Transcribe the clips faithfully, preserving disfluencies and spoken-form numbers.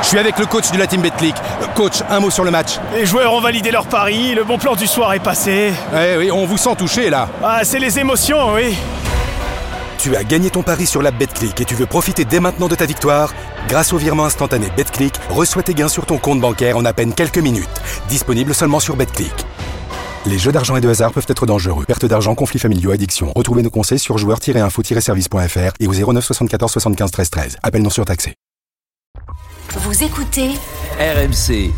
suis avec le coach de la team Betclic. Coach, un mot sur le match. Les joueurs ont validé leur pari, le bon plan du soir est passé. Eh oui, on vous sent touché là. Ah, c'est les émotions, oui. Tu as gagné ton pari sur l'app Betclic et tu veux profiter dès maintenant de ta victoire? Grâce au virement instantané Betclic, reçois tes gains sur ton compte bancaire en à peine quelques minutes. Disponible seulement sur Betclic. Les jeux d'argent et de hasard peuvent être dangereux. Perte d'argent, conflits familiaux, addiction. Retrouvez nos conseils sur joueurs tiret info tiret service point f r et au zéro neuf soixante-quatorze soixante-quinze treize treize. Appel non surtaxé. Vous écoutez R M C.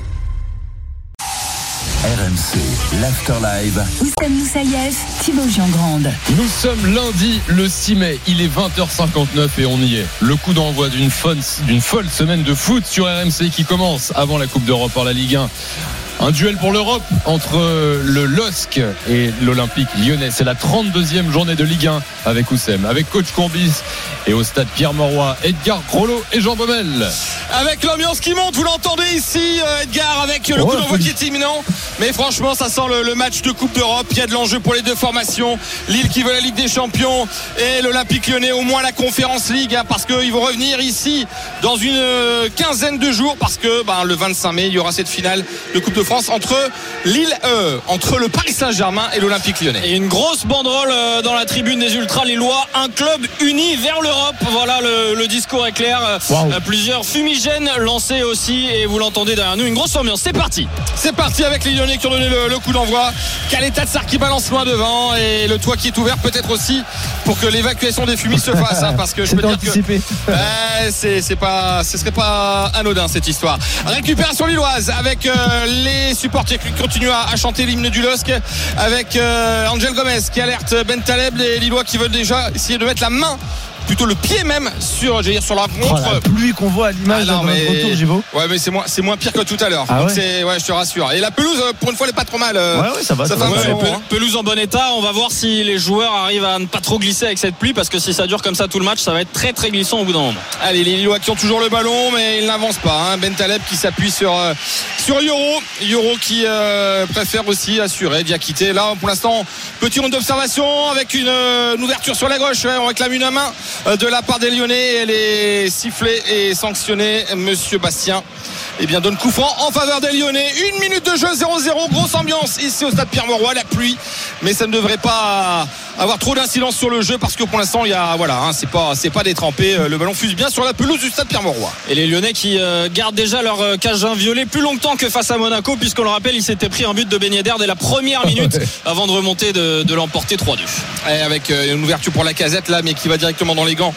R M C, l'Afterlive. Oussem Moussaïef, Thibaut Giangrande. Nous sommes lundi le six mai, il est vingt heures cinquante-neuf et on y est. Le coup d'envoi d'une folle, d'une folle semaine de foot sur R M C qui commence avant la Coupe d'Europe par la Ligue un. Un duel pour l'Europe entre le L O S C et l'Olympique Lyonnais. C'est la trente-deuxième journée de Ligue un avec Oussem, avec coach Courbis et au stade Pierre-Mauroy, Edgar Rollo et Jean Baumel. Avec l'ambiance qui monte, vous l'entendez ici, Edgar, avec le ouais, coup d'envoi qui est imminent. Mais franchement, ça sent le, le match de Coupe d'Europe. Il y a de l'enjeu pour les deux formations. Lille qui veut la Ligue des Champions et l'Olympique Lyonnais au moins la Conférence League, hein, parce qu'ils vont revenir ici dans une quinzaine de jours, parce que ben, le vingt-cinq mai, il y aura cette finale de Coupe de France entre Lille, euh, entre le Paris Saint-Germain et l'Olympique Lyonnais. Et une grosse banderole euh, dans la tribune des Ultras Lillois, un club uni vers l'Europe. Voilà, le, le discours est clair. Wow. Euh, plusieurs fumigènes lancés aussi, et vous l'entendez derrière nous, une grosse ambiance. C'est parti. C'est parti avec les Lyonnais qui ont donné le, le coup d'envoi. Kaleta Tsar qui balance loin devant et le toit qui est ouvert peut-être aussi pour que l'évacuation des fumis se fasse, hein, parce que je peux dire anticipé. que euh, c'est, c'est pas, ce serait pas anodin cette histoire. Récupération lilloise avec euh, les supporters qui continuent à, à chanter l'hymne du L O S C, avec euh, Angel Gomez qui alerte Ben Taleb, les Lillois qui veulent déjà essayer de mettre la main, plutôt le pied même sur, j'allais dire, sur la rencontre. Oh, la pluie qu'on voit à l'image ah, non, de notre retour, Gibo. Ouais, mais c'est moins, c'est moins pire que tout à l'heure. Ah, donc ouais. c'est, ouais, je te rassure. Et la pelouse, pour une fois, elle est pas trop mal. Ouais, ouais, ça va. Ça, ça ça va, va ouais, bon, Pe- hein. Pelouse en bon état. On va voir si les joueurs arrivent à ne pas trop glisser avec cette pluie, parce que si ça dure comme ça tout le match, ça va être très très glissant au bout d'un moment. Allez, les Lillois qui ont toujours le ballon, mais ils n'avancent pas, hein. Ben Taleb qui s'appuie sur euh, sur Yoro, Yoro qui euh, préfère aussi assurer Diakité. Là, pour l'instant, petit round d'observation avec une, euh, une ouverture sur la gauche. Ouais, on réclame une main euh, de la part des Lyonnais. Elle est sifflée et sanctionnée. Monsieur Bastien, eh bien, donne coup franc en faveur des Lyonnais. Une minute de jeu, zéro zéro. Grosse ambiance ici au stade Pierre-Mauroy. La pluie, mais ça ne devrait pas avoir trop d'incidence sur le jeu, parce que pour l'instant, il y a, voilà, hein, c'est pas, c'est pas détrempé. Le ballon fuse bien sur la pelouse du stade Pierre-Mauroy. Et les Lyonnais qui euh, gardent déjà leur euh, cage inviolée plus longtemps que face à Monaco, puisqu'on le rappelle, ils s'étaient pris un but de Ben Yedder dès la première minute avant de remonter, de, de l'emporter trois deux. Et avec euh, une ouverture pour la casette là, mais qui va directement dans les gants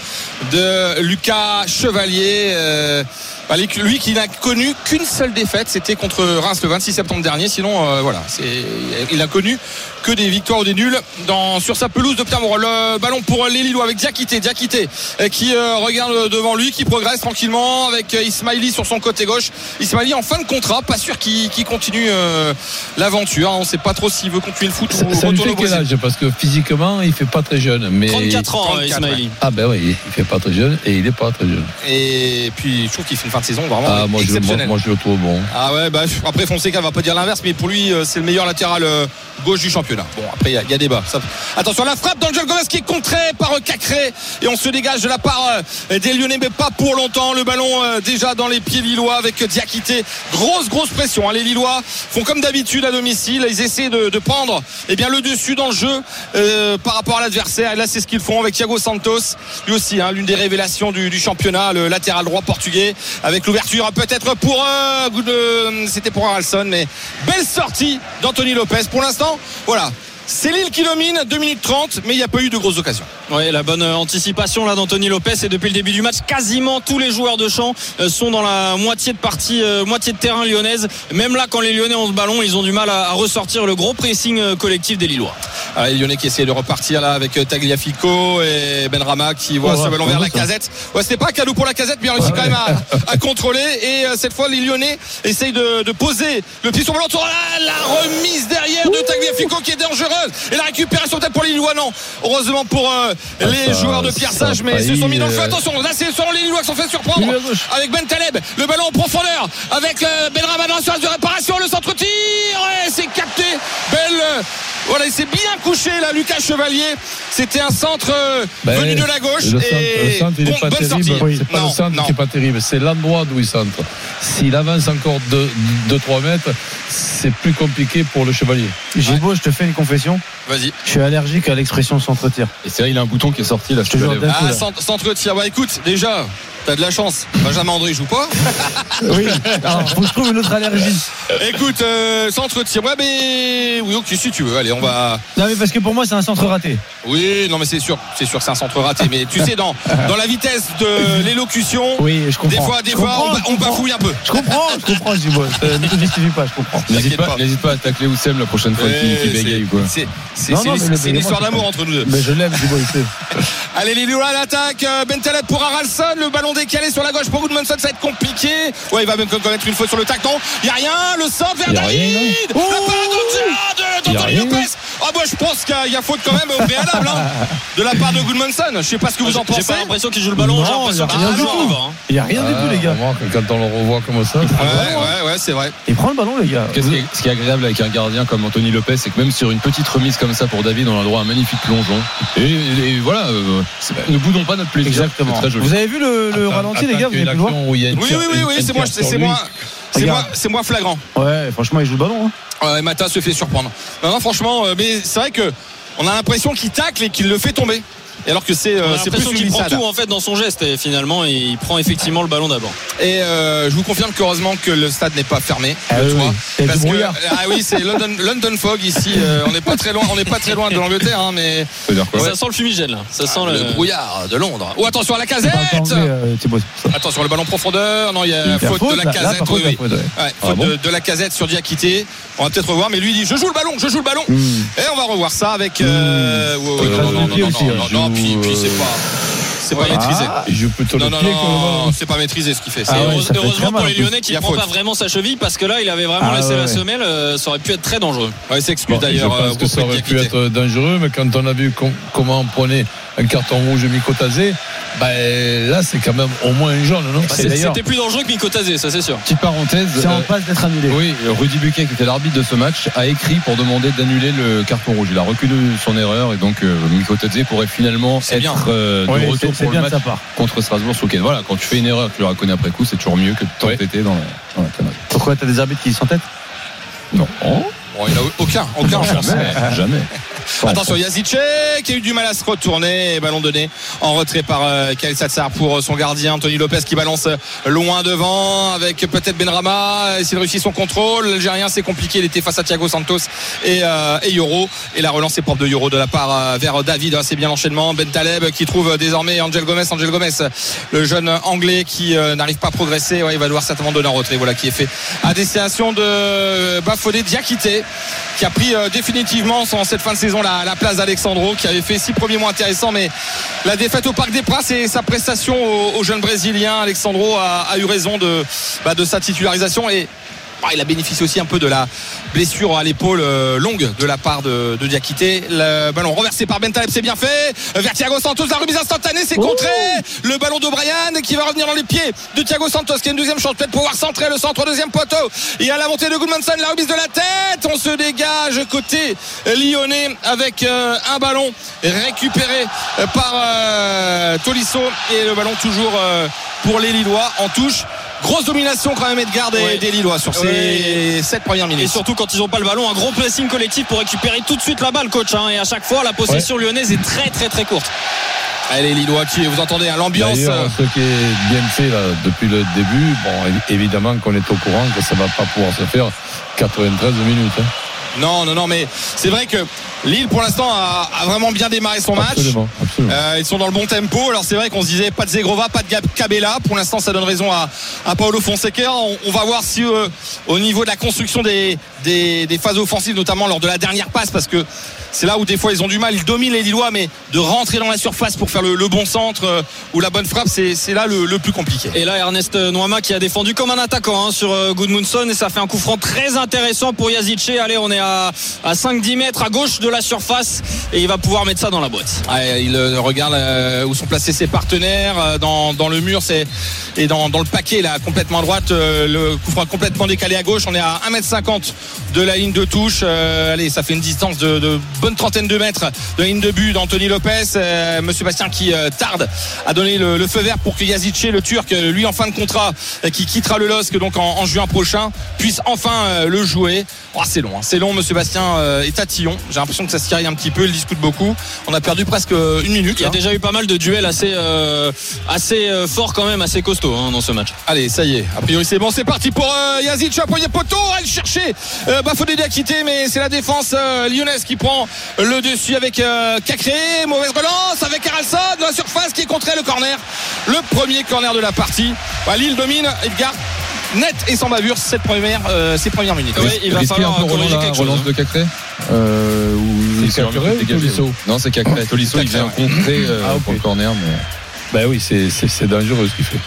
de Lucas Chevalier. Euh, lui qui n'a connu qu'une seule défaite, c'était contre Reims le vingt-six septembre dernier. Sinon, euh, voilà, c'est, il a connu que des victoires ou des nuls dans, sur sa pelouse de Pierre-Mauroy. Le ballon pour les Lillois avec Diakité, Diakité qui euh, regarde devant lui, qui progresse tranquillement avec Ismaili sur son côté gauche. Ismaili en fin de contrat, pas sûr qu'il, qu'il continue euh, l'aventure. On ne sait pas trop s'il veut continuer le foot ça, ou ça retourner lui au fait quel Brésil. âge, parce que physiquement il fait pas très jeune, mais trente-quatre ans, trente-quatre, Ismaili. ouais. Ah ben oui, il fait pas très jeune et il est pas très jeune. Et puis je trouve qu'il fait une fin de saison vraiment ah, moi, je, moi, moi je le trouve bon. Ah ouais, bah après Fonseca va pas dire l'inverse, mais pour lui c'est le meilleur latéral gauche du championnat. Bon, après il y, y a débat. Ça... Attention, la frappe d'Angel Gomez qui est contrée par Cacré, et on se dégage de la part des Lyonnais, mais pas pour longtemps. Le ballon déjà dans les pieds lillois avec Diakité. Grosse grosse pression, hein. Les Lillois font comme d'habitude à domicile, ils essaient de, de prendre eh bien, le dessus dans le jeu euh, par rapport à l'adversaire, et là c'est ce qu'ils font avec Thiago Santos, lui aussi, hein, l'une des révélations du, du championnat, le latéral droit portugais, avec l'ouverture peut-être pour euh, euh, c'était pour Haralson, mais belle sortie d'Anthony Lopez. Pour l'instant, voilà, c'est Lille qui domine, deux minutes trente, mais il n'y a pas eu de grosses occasions. Oui, la bonne anticipation là d'Anthony Lopez, et depuis le début du match, quasiment tous les joueurs de champ sont dans la moitié de partie, euh, moitié de terrain lyonnaise. Même là, quand les Lyonnais ont ce ballon, ils ont du mal à, à ressortir le gros pressing collectif des Lillois. Ah, les Lyonnais qui essaient de repartir là avec Tagliafico et Benrahma qui voit oh, ce ballon vers la casette. Ouais, c'était pas un cadeau pour la casette, mais il réussit quand même à, à contrôler. Et euh, cette fois, les Lyonnais essayent de, de poser le pied sur le ballon. La, la remise derrière de Tagliafico qui est dangereuse. Et la récupération peut-être pour les Lillois, non. Heureusement pour euh, ah, les ça, joueurs de Pierre Sage, mais ils se sont mis dans le feu. Attention, là c'est sur les Lillois qui sont fait surprendre avec Ben Taleb. Le ballon en profondeur avec euh, Benrahma dans la surface de réparation. Le centre-tir, et c'est capté. Belle. Voilà, il s'est bien couché là, Lucas Chevalier. C'était un centre euh, ben, venu de la gauche. Le centre, et le centre il n'est bon, pas bonne terrible. sortie. Oui, c'est pas non, le centre non. qui n'est pas terrible, c'est l'endroit d'où il centre. S'il avance encore deux trois mètres, c'est plus compliqué pour le Chevalier. Gibo, ouais. Je te fais une confession. Vas-y. Je suis allergique à l'expression centre-tir. Et c'est vrai, il a un bouton qui est sorti là. Je te jure. Ah, centre, centre-tir. Bah écoute, déjà. T'as de la chance. Benjamin André joue pas. Oui. Alors, faut que je trouve une autre allergie. Écoute, euh, centre tir. Ouais, mais oui, ok, si tu veux. Allez, on va. Non, mais parce que pour moi, c'est un centre raté. Oui, non, mais c'est sûr, c'est sûr, c'est un centre raté. Mais tu sais, dans dans la vitesse de l'élocution. Oui, je comprends. Des fois, des je fois, comprends, on, on bafouille un peu. Je comprends, je comprends, Gibo. Ne te justifie pas, je comprends. N'hésite pas, pas. n'hésite pas à tacler Oussem la prochaine fois qu'il qui bégaye ou quoi. C'est, c'est, non, c'est, non, c'est, mais c'est une histoire d'amour entre nous deux. Mais je l'aime, Gibo, il sait. Allez, les Lillois à l'attaque. Bentaleb pour Haralson. Le ballon décalé sur la gauche pour Goodmanson. Ça va être compliqué. Ouais, il va même commettre une faute sur le tacton. Il n'y a rien. Le centre vers David. La parade d'Anthony Lopez. Ah, moi, je pense qu'il y a faute quand même au préalable. Hein, de la part de Goodmanson. Je sais pas ce que vous en pensez. J'ai pas l'impression qu'il joue le ballon. Non, J'ai l'impression qu'il il y a rien joue du tout. devant. Il n'y a rien du tout, les gars. Quand on le revoit comme ça. Ouais, ouais, ouais, c'est vrai. Il prend le ballon, les gars. Qu'est-ce qui est, ce qui est agréable avec un gardien comme Anthony Lopez, c'est que même sur une petite remise comme ça pour David, on a droit à un magnifique plongeon. Et, et, et voilà, euh, ne boudons pas notre plaisir. Exactement. C'est très joli. Vous avez vu le, le Attends, ralenti, les gars? Vous avez pu le voir? Oui, Oui, oui, oui, oui, c'est moi, c'est moi. C'est moi, c'est moi flagrant. Ouais, franchement, il joue le ballon. Hein. Ouais, Mata se fait surprendre. Non, non, franchement, euh, mais c'est vrai que on a l'impression qu'il tacle et qu'il le fait tomber. Et alors que c'est, euh, c'est plus une qu'il prend glissade. tout en fait dans son geste et finalement il prend effectivement le ballon d'abord. Et euh, je vous confirme qu'heureusement que le stade n'est pas fermé. Ah le oui, toit, oui. parce du que brouillard. ah oui, c'est London, London Fog ici. Euh, on n'est pas très loin, on n'est pas très loin de l'Angleterre, hein, mais Ça veut dire quoi Ça sent le fumigène là. Ça sent ah, le... le brouillard de Londres. Oh, attention à la casette. Pas anglais, euh, Thibaut, c'est pour ça. Attention le ballon profondeur. Non, il y a Il y a faute, faute, de la là, casette. là, par contre, oui, il y a faute, ouais. ouais, Ah faute bon de, de la casette sur Diakité. On va peut-être revoir, mais lui il dit je joue le ballon, je joue le ballon. Mm. Et on va revoir ça avec. Euh... Mm. ouais, ouais, Il non, écrase non, le non, pied non, aussi, non, hein. non, non, puis, puis c'est pas. C'est pas Ah. maîtrisé. Il joue plutôt Non, le non, pied non, que c'est pas maîtrisé ce qu'il fait. Ah C'est- ouais, Heureusement ça fait très heureusement mal, pour les en plus. Lyonnais Il qui y a ne prend faute. pas vraiment sa cheville parce que là il avait vraiment Ah laissé ouais, la ouais. semelle. euh, Ça aurait pu être très dangereux. Ouais, il s'excuse Bon, d'ailleurs. je pense euh, que ça auprès de aurait pu Diakité. être dangereux, mais quand on a vu com- comment on prenait un carton rouge Mikotazé, ben là c'est quand même au moins un jaune, non? Bah, C'est c'est- d'ailleurs- C'était plus dangereux que Mikotazé, ça c'est sûr. Petite parenthèse. C'est en euh, passe d'être annulé. Oui, Rudy Buquet, qui était l'arbitre de ce match, a écrit pour demander d'annuler le carton rouge. Il a reconnu son erreur et donc euh, Mikotadze pourrait finalement C'est être bien. euh, de Ouais, retour c'est- c'est pour le bien de match sa part. contre Strasbourg ce week-end. Voilà, quand tu fais une erreur, tu le reconnais après coup, c'est toujours mieux que de t'entêter dans, la, dans la connerie. Pourquoi t'as des arbitres qui s'entêtent? Non, Bon, il a aucun, aucun en chance. jamais, jamais. Attention, Yazice qui a eu du mal à se retourner. Ballon donné en retrait par euh, Khalil Satsar pour son gardien Anthony Lopez qui balance loin devant avec peut-être Benrahma. S'il réussit son contrôle, l'Algérien c'est compliqué. Il était face à Thiago Santos et, euh, et Yoro. Et la relance est propre de Yoro de la part euh, vers David. C'est bien l'enchaînement. Bentaleb qui trouve désormais Angel Gomez. Angel Gomez, le jeune anglais qui euh, n'arrive pas à progresser. Ouais, il va devoir certainement donner en retrait. Voilà qui est fait à destination de Bafodé Diakité qui a pris euh, définitivement en cette fin de saison la, la place d'Alexandro qui avait fait six premiers mois intéressants, mais la défaite au Parc des Princes et sa prestation au, au jeune Brésilien Alexandro a, a eu raison de, bah, de sa titularisation et bah, il a bénéficié aussi un peu de la blessure à l'épaule euh, longue de la part de, de Diakité. Le ballon renversé par Bentaleb, c'est bien fait vers Thiago Santos, la remise instantanée, c'est contré. Le ballon d'O'Brien qui va revenir dans les pieds de Thiago Santos qui a une deuxième chance peut-être pouvoir centrer le centre, deuxième poteau. Il y a la montée de Goodmanson, la remise de la tête, on se dégage côté lyonnais avec euh, un ballon récupéré par euh, Tolisso et le ballon toujours euh, pour les Lillois en touche. Grosse domination quand même Edgar des, Ouais. des Lillois sur ces Ouais. sept premières minutes. Et surtout quand ils n'ont pas le ballon, un gros pressing collectif pour récupérer tout de suite la balle, coach. Hein. Et à chaque fois, la possession lyonnaise est très très très courte. Allez, les Lillois qui, vous entendez hein, l'ambiance. D'ailleurs, ce qui est bien fait là, depuis le début, bon, évidemment qu'on est au courant que ça ne va pas pouvoir se faire quatre-vingt-treize minutes. Hein. Non, non, non, mais c'est vrai que Lille pour l'instant a, a vraiment bien démarré son match. Absolument, absolument. Euh, ils sont dans le bon tempo. Alors c'est vrai qu'on se disait pas de Zegrova, pas de Cabella. Pour l'instant, ça donne raison à, à Paulo Fonseca. On, on va voir si euh, au niveau de la construction des, des, des phases offensives, notamment lors de la dernière passe, parce que c'est là où des fois ils ont du mal. Ils dominent les Lillois, mais de rentrer dans la surface pour faire le, le bon centre euh, ou la bonne frappe, c'est, c'est là le, le plus compliqué. Et là, Ernest Noama qui a défendu comme un attaquant hein, sur euh, Gudmundsson, et ça fait un coup franc très intéressant pour Yazice. Allez, on est à, à cinq dix mètres à gauche de la surface et il va pouvoir mettre ça dans la boîte. Ouais, il euh, regarde euh, où sont placés ses partenaires euh, dans, dans le mur c'est, et dans, dans le paquet là, complètement à droite, euh, le coup franc complètement décalé à gauche. On est à un mètre cinquante de la ligne de touche. Euh, allez, ça fait une distance de, de bonne trentaine de mètres de la ligne de but d'Anthony Lopez. Euh, Monsieur Bastien qui euh, tarde à donner le, le feu vert pour que Yazice, le Turc, lui en fin de contrat, euh, qui quittera le L O S C donc en, en juin prochain, puisse enfin euh, le jouer. Oh, c'est long, hein. c'est long. Monsieur Bastien euh, est tatillon. J'ai l'impression que ça se tiraille un petit peu. Il discute beaucoup. On a perdu presque une minute. Il y a hein. déjà eu pas mal de duels assez, euh, assez euh, forts quand même, assez costauds hein, dans ce match. Allez, ça y est. A priori, c'est bon. C'est parti pour euh, Yazice, poignet poteau. Elle cherchait euh, Bafodé à quitter, mais c'est la défense euh, lyonnaise qui prend le dessus avec euh, Cacré. Mauvaise relance avec Haraldsson dans la surface qui est contré le corner. Le premier corner de la partie. Bah, Lille domine. Edgar. Net et sans bavure cette première, euh, ces premières minutes. Oui, il va falloir corriger quelque chose. Relance de Cacré euh, ou c'est Cacré ou Tolisso? Non, c'est Cacré. Tolisso, il vient contrer euh, ah, okay. pour le corner. Mais... Ben oui, c'est, c'est, c'est dangereux ce qu'il fait.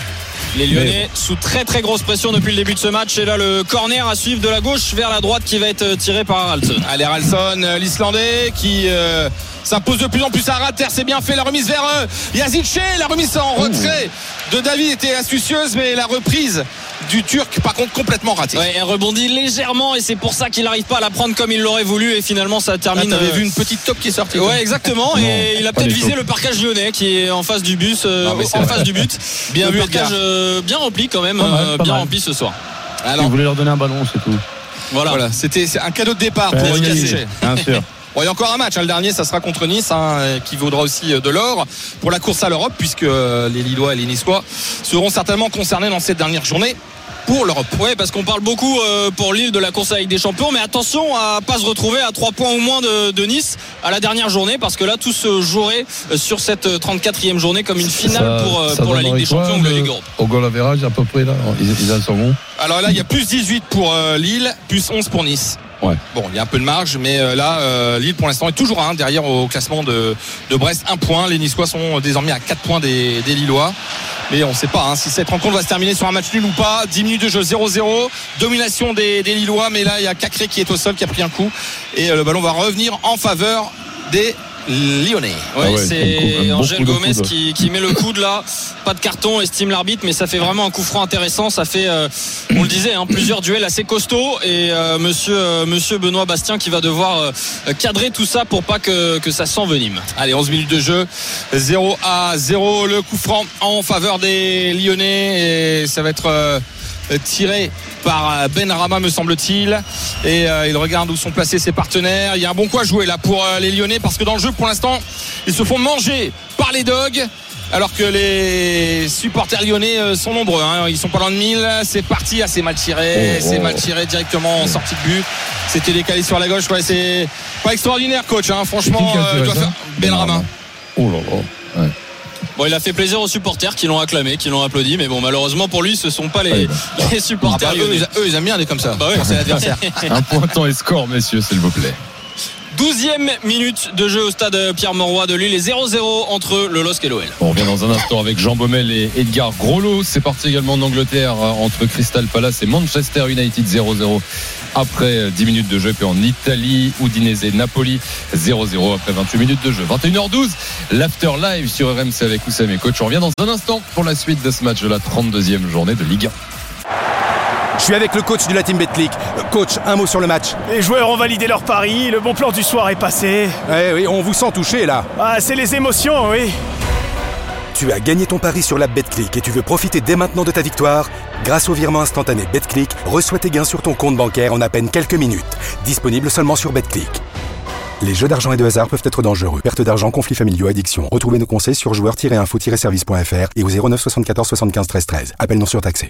Les Lyonnais sous très très grosse pression depuis le début de ce match. Et là, le corner à suivre de la gauche vers la droite qui va être tiré par Haraldsson. Allez, Haraldsson, l'Islandais qui euh, s'impose de plus en plus à Rater. C'est bien fait. La remise vers euh, Yazice. La remise en retrait de David était astucieuse, mais la reprise du Turc par contre complètement ratée. Ouais, elle rebondit légèrement et c'est pour ça qu'il n'arrive pas à la prendre comme il l'aurait voulu et finalement ça termine. Là, t'avais euh... vu une petite top qui est sortie. Ouais, exactement. Non, et il a peut-être visé le parcage lyonnais qui est en face du bus, euh, non, en face du but. Bien vu, parcage euh, bien rempli quand même, mal, euh, bien mal. rempli ce soir. Alors, il voulait leur donner un ballon, c'est tout. Voilà, voilà. C'était c'est un cadeau de départ ouais, pour oui, Yazice. Bien sûr. Bon, il y a encore un match, hein. Le dernier ça sera contre Nice hein, qui vaudra aussi de l'or pour la course à l'Europe puisque les Lillois et les Niçois seront certainement concernés dans cette dernière journée pour l'Europe. Oui, parce qu'on parle beaucoup euh, pour Lille de la course avec des champions, mais attention à pas se retrouver à trois points ou moins de, de Nice à la dernière journée, parce que là tout se jouerait sur cette trente-quatrième journée comme une finale ça, pour, ça pour la Ligue des Champions ou la Ligue Europe. Au goal average à peu près là, ils, ils en sont où? Alors là il y a plus dix-huit pour euh, Lille, plus onze pour Nice. Ouais. Bon, il y a un peu de marge, mais euh, là, euh, Lille pour l'instant est toujours un derrière au classement de, de Brest, un point. Les Niçois sont désormais à quatre points des, des Lillois. Mais on ne sait pas hein, si cette rencontre va se terminer sur un match nul ou pas. dix minutes de jeu, zéro zéro. Domination des, des Lillois, mais là, il y a Cacré qui est au sol, qui a pris un coup. Et euh, le ballon va revenir en faveur des Lyonnais. Ouais, ah ouais, c'est Angel Gomez qui, qui met le coude là. Pas de carton, estime l'arbitre, mais ça fait vraiment un coup franc intéressant. Ça fait, euh, on le disait, hein, plusieurs duels assez costauds. Et euh, monsieur, euh, monsieur Benoît Bastien qui va devoir euh, cadrer tout ça pour pas que, que ça s'envenime. Allez, onze minutes de jeu, zéro à zéro. Le coup franc en faveur des Lyonnais. Et ça va être euh, tiré par Benrahma me semble-t-il, et euh, il regarde où sont placés ses partenaires. Il y a un bon coup à jouer là pour euh, les Lyonnais parce que dans le jeu pour l'instant ils se font manger par les Dogs alors que les supporters lyonnais euh, sont nombreux hein. Ils sont pas loin de mille. C'est parti, assez mal tiré, oh, oh. c'est mal tiré directement en sortie de but, c'était décalé sur la gauche. Ouais, c'est pas extraordinaire coach hein. Franchement euh, doit faire Benrahma. Oh là là ouais. Bon, il a fait plaisir aux supporters qui l'ont acclamé, qui l'ont applaudi, mais bon, malheureusement pour lui, ce sont pas les, les supporters. Ah bah, eux, eux, ils aiment bien des comme ça. Bah ouais, c'est l'adversaire. Un point temps et score, messieurs, s'il vous plaît. douzième minute de jeu au stade Pierre-Mauroy de Lille et zéro zéro entre le L O S C et l'O L. On revient dans un instant avec Jean Baumel et Edgar Groslo. C'est parti également en Angleterre entre Crystal Palace et Manchester United, zéro zéro après dix minutes de jeu. Puis en Italie, Udinese Napoli, zéro zéro après vingt-huit minutes de jeu. vingt et une heures douze, l'After Live sur R M C avec Oussam et coach. On revient dans un instant pour la suite de ce match de la trente-deuxième journée de Ligue un. Je suis avec le coach de la team Betclic. Coach, un mot sur le match. Les joueurs ont validé leur pari, le bon plan du soir est passé. Eh oui, on vous sent touché là. Ah, c'est les émotions, oui. Tu as gagné ton pari sur l'app Betclic et tu veux profiter dès maintenant de ta victoire? Grâce au virement instantané Betclic, reçois tes gains sur ton compte bancaire en à peine quelques minutes. Disponible seulement sur Betclic. Les jeux d'argent et de hasard peuvent être dangereux. Perte d'argent, conflits familiaux, addiction. Retrouvez nos conseils sur joueurs tiret info tiret service point f r et au zéro neuf soixante-quatorze soixante-quinze treize treize. Appel non surtaxé.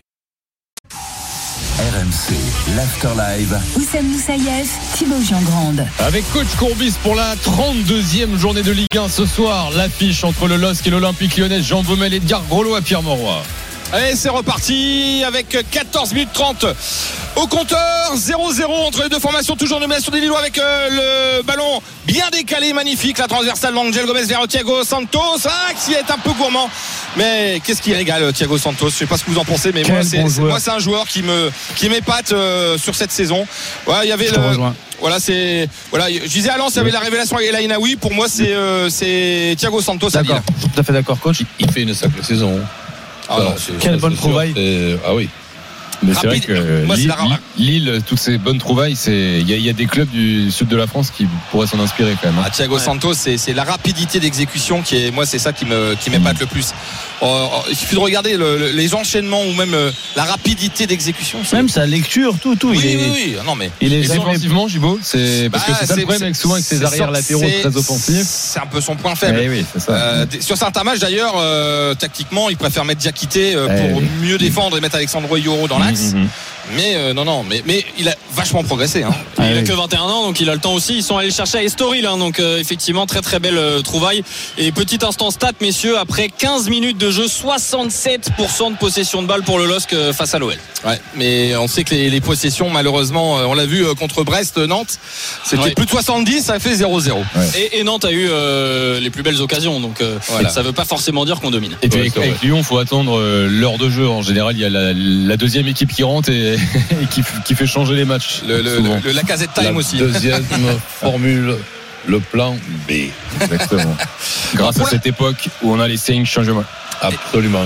R M C, l'After Live. Oussam Moussaïef, Thibaut Jean-Grande. Avec coach Courbis pour la trente-deuxième journée de Ligue un ce soir. L'affiche entre le L O S C et l'Olympique Lyonnais. Jean Baumel et Edgar Groslo à Pierre-Mauroy. Allez, c'est reparti avec quatorze minutes trente au compteur, zéro zéro entre les deux formations, toujours en domination des Lillois avec euh, le ballon bien décalé, magnifique, la transversale d'Angel Gomez vers Thiago Santos, ah, qui est un peu gourmand, mais qu'est-ce qui régale Thiago Santos, je sais pas ce que vous en pensez, mais moi c'est, bon c'est, moi c'est un joueur qui me qui m'épate euh, sur cette saison. Ouais, il y avait je le voilà, c'est voilà, je disais à Lens, il y avait la révélation avec El Ainaoui, pour moi c'est euh, c'est Thiago Santos. D'accord, je suis tout à fait d'accord, coach. Il fait une sacrée saison. Ah, non, quelle bonne trouvaille. Ah oui. Mais c'est vrai que Moi, Lille, Lille, toutes ces bonnes trouvailles, il y, y a des clubs du sud de la France qui pourraient s'en inspirer quand même. Ah, Thiago ouais. Santos, c'est, c'est la rapidité d'exécution qui est, moi, c'est ça qui me, qui m'épate mmh. le plus. Oh, oh, il suffit de regarder le, le, les enchaînements ou même euh, la rapidité d'exécution. C'est... Même sa lecture, tout, tout. Oui, il est... oui, oui. Non, mais il est défensivement, Gibault, c'est parce bah, que c'est ça c'est, le problème avec souvent avec ses arrières latéraux très offensifs. C'est un peu son point faible. Eh oui, c'est ça. Euh, sur certains matchs d'ailleurs, euh, tactiquement, il préfère mettre Diakité euh, pour eh oui. mieux défendre et mettre Alexandro Yoro dans l'axe. Mmh, mmh. Mais euh, non, non, mais, mais il a vachement progressé. Hein. Ah, il oui. a que vingt et un ans, donc il a le temps aussi. Ils sont allés chercher à Estoril, hein, donc euh, effectivement très très belle euh, trouvaille. Et petit instant stat, messieurs, après quinze minutes de jeu, soixante-sept pour cent de possession de balle pour le L O S C euh, face à l'O L. Ouais, mais on sait que les, les possessions, malheureusement, euh, on l'a vu euh, contre Brest, Nantes, c'était ouais. plus de soixante-dix, ça fait zéro zéro. Ouais. Et, et Nantes a eu euh, les plus belles occasions, donc euh, voilà. Ça veut pas forcément dire qu'on domine. Et puis avec, avec Lyon, il faut attendre euh, l'heure de jeu. En général, il y a la, la deuxième équipe qui rentre et, et qui, qui fait changer les matchs. Le, le, le, le Lacazette time la aussi. Deuxième formule, le plan B. Exactement. Grâce à cette époque où on a les cinq changements. Absolument.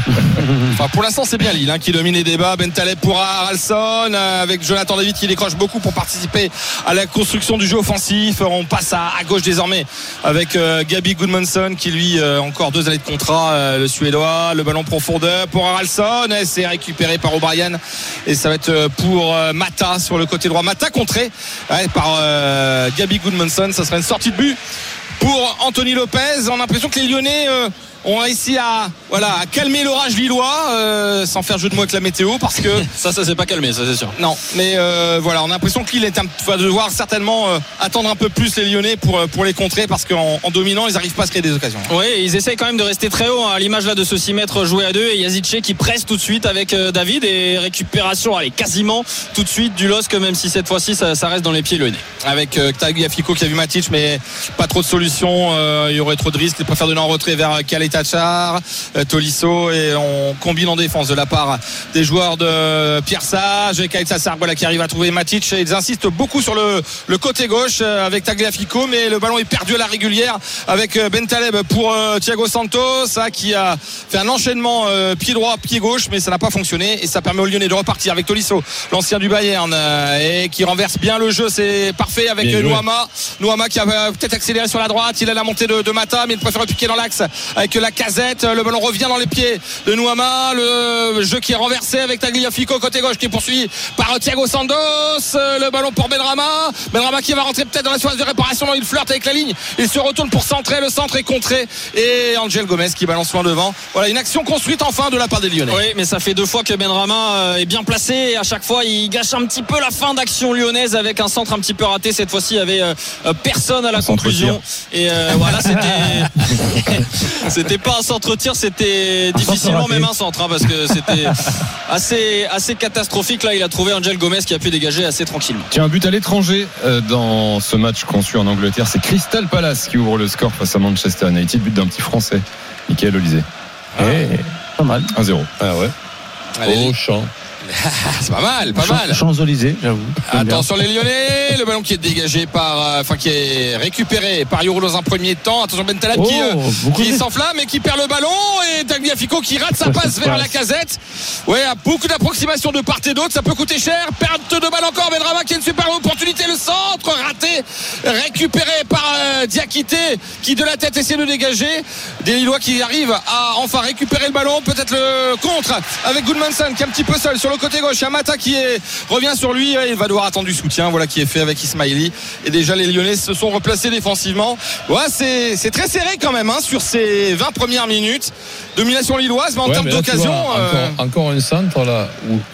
Enfin, pour l'instant, c'est bien Lille hein, qui domine les débats. Bentaleb pour Haralson euh, avec Jonathan David qui décroche beaucoup pour participer à la construction du jeu offensif. On passe à, à gauche désormais avec euh, Gabi Gudmundsson qui lui euh, encore deux années de contrat, euh, le Suédois. Le ballon profondeur pour Haralson, et c'est récupéré par O'Brien et ça va être pour euh, Mata sur le côté droit. Mata contré ouais, par euh, Gabi Gudmundsson. Ça serait une sortie de but pour Anthony Lopez. On a l'impression que les Lyonnais euh, ont réussi à, voilà, à calmer l'orage lillois euh, sans faire jeu de mots avec la météo parce que ça ça s'est pas calmé, ça c'est sûr. Non, mais euh, voilà, on a l'impression qu'il est un, va devoir certainement euh, attendre un peu plus les Lyonnais pour pour les contrer parce qu'en en dominant ils n'arrivent pas à se créer des occasions. Oui, ils essayent quand même de rester très haut hein, à l'image là de ce six mètres joué à deux et Yazice qui presse tout de suite avec euh, David et récupération allez quasiment tout de suite du L O S C même si cette fois-ci ça, ça reste dans les pieds lyonnais. Avec euh, Tagliafico qui a vu Matic mais pas trop de solutions, euh, il y aurait trop de risques, il préfère donner en retrait vers Khaled Tachar, euh, Tolisso et on combine en défense de la part des joueurs de Pierre Sage et Khaled Tachar voilà, qui arrive à trouver Matic et ils insistent beaucoup sur le, le côté gauche euh, avec Tagliafico mais le ballon est perdu à la régulière avec euh, Bentaleb pour euh, Thiago Santos ça, qui a fait un enchaînement euh, pied droit pied gauche mais ça n'a pas fonctionné et ça permet aux Lyonnais de repartir avec Tolisso l'ancien du Bayern euh, et qui renverse bien le jeu, c'est parfait avec euh, Nouama Nouama qui a euh, peut-être accéléré sur la droite, il a la montée de, de Mata mais il préfère piquer dans l'axe avec la casette, le ballon revient dans les pieds de Nouama, le jeu qui est renversé avec Tagliafico côté gauche qui est poursuivi par Thiago Santos, le ballon pour Benrahma Benrahma qui va rentrer peut-être dans la surface de réparation, il flirte avec la ligne, il se retourne pour centrer, le centre est contré et Angel Gomez qui balance loin devant. Voilà une action construite enfin de la part des Lyonnais. Oui mais ça fait deux fois que Benrahma est bien placé et à chaque fois il gâche un petit peu la fin d'action lyonnaise avec un centre un petit peu raté, cette fois-ci il y avait euh, personne à la un conclusion et euh, voilà c'était c'était pas un centre-tir, c'était un difficilement même un centre hein, parce que c'était assez, assez catastrophique. Là il a trouvé Angel Gomez qui a pu dégager assez tranquillement. Tiens, un but à l'étranger euh, dans ce match qu'on suit en Angleterre, c'est Crystal Palace qui ouvre le score face à Manchester United, but d'un petit français, Mickaël Olysée. Ah, hey, pas mal. un zéro. Ah ouais. Allez, au champ. c'est pas mal, pas Champs, mal. Champs-Élysées, j'avoue. Attention les Lyonnais, le ballon qui est dégagé par, enfin qui est récupéré par Yoro dans un premier temps. Attention Bentaleb oh, qui, qui s'enflamme et qui perd le ballon et Tagliafico qui rate sa passe vers la casette. Ouais, beaucoup d'approximations de part et d'autre, ça peut coûter cher. Perte de balle encore, Benrahma qui a une super opportunité, le centre raté, récupéré par euh, Diakité qui de la tête essaie de dégager. Des Lillois qui arrivent à enfin récupérer le ballon, peut-être le contre avec Gudmundsson qui est un petit peu seul sur le côté gauche. Il y a Mata qui est, revient sur lui, il va devoir attendre du soutien, voilà qui est fait avec Ismaili et déjà les Lyonnais se sont replacés défensivement. Ouais, c'est, c'est très serré quand même hein, sur ces vingt premières minutes. Domination lilloise mais en ouais, termes mais là, d'occasion vois, euh... encore, encore un centre là où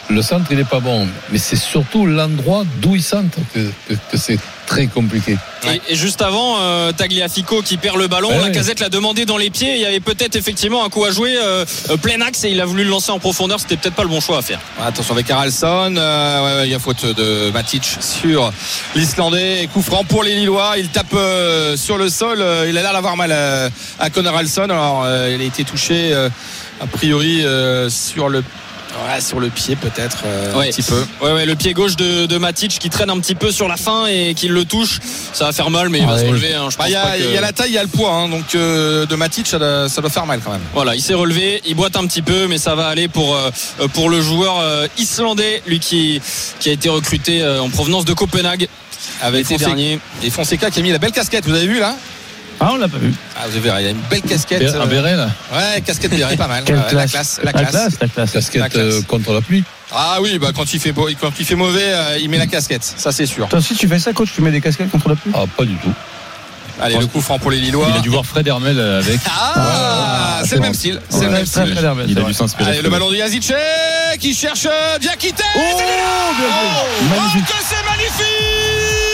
le centre il est pas bon, mais c'est surtout l'endroit d'où il centre que, que, que c'est très compliqué. Et, et juste avant, euh, Tagliafico qui perd le ballon, ouais, la Casette l'a demandé dans les pieds. Il y avait peut-être effectivement un coup à jouer euh, euh, plein axe et il a voulu le lancer en profondeur. C'était peut-être pas le bon choix à faire. Attention avec Haraldsson, euh, ouais, ouais, il y a faute de Matic sur l'Islandais. Et coup franc pour les Lillois. Il tape euh, sur le sol. Euh, il a l'air d'avoir mal à, à Connor Haraldsson. Alors euh, il a été touché euh, a priori euh, sur le Ouais, sur le pied peut-être euh, ouais. un petit peu. Ouais, ouais, le pied gauche de, de Matic qui traîne un petit peu sur la fin et qui le touche. Ça va faire mal, mais il va ouais. se relever. Hein. Je pense bah, y, a, pas que... y a la taille, il y a le poids, hein, donc euh, de Matic, ça doit, ça doit faire mal quand même. Voilà, il s'est relevé, il boite un petit peu, mais ça va aller pour euh, pour le joueur euh, islandais, lui qui qui a été recruté euh, en provenance de Copenhague avec l'été dernier. Et Fonseca qui a mis la belle casquette. Vous avez vu là? Ah, on l'a pas vu. Ah, vous verrez, il y a une belle casquette. Un euh... béret là. Ouais, casquette béret, pas mal. Quelle ouais, classe. La classe, la classe. La classe, la classe. Casquette la classe. Euh, contre la pluie. Ah oui, bah quand il fait beau, quand il fait mauvais, euh, il met la casquette, ça c'est sûr. Toi aussi tu fais ça, coach, tu mets des casquettes contre la pluie? Ah, pas du tout. Allez, le coup franc pour les Lillois. Il a dû voir Fred Hermel avec. Ah, ouais, c'est le même style. C'est ouais, le même style. Hermel, il a dû s'inspirer. Allez, le ballon de Yazice qui cherche Diakité. Oh, bien joué. Oh, Magnifique. que c'est magnifique.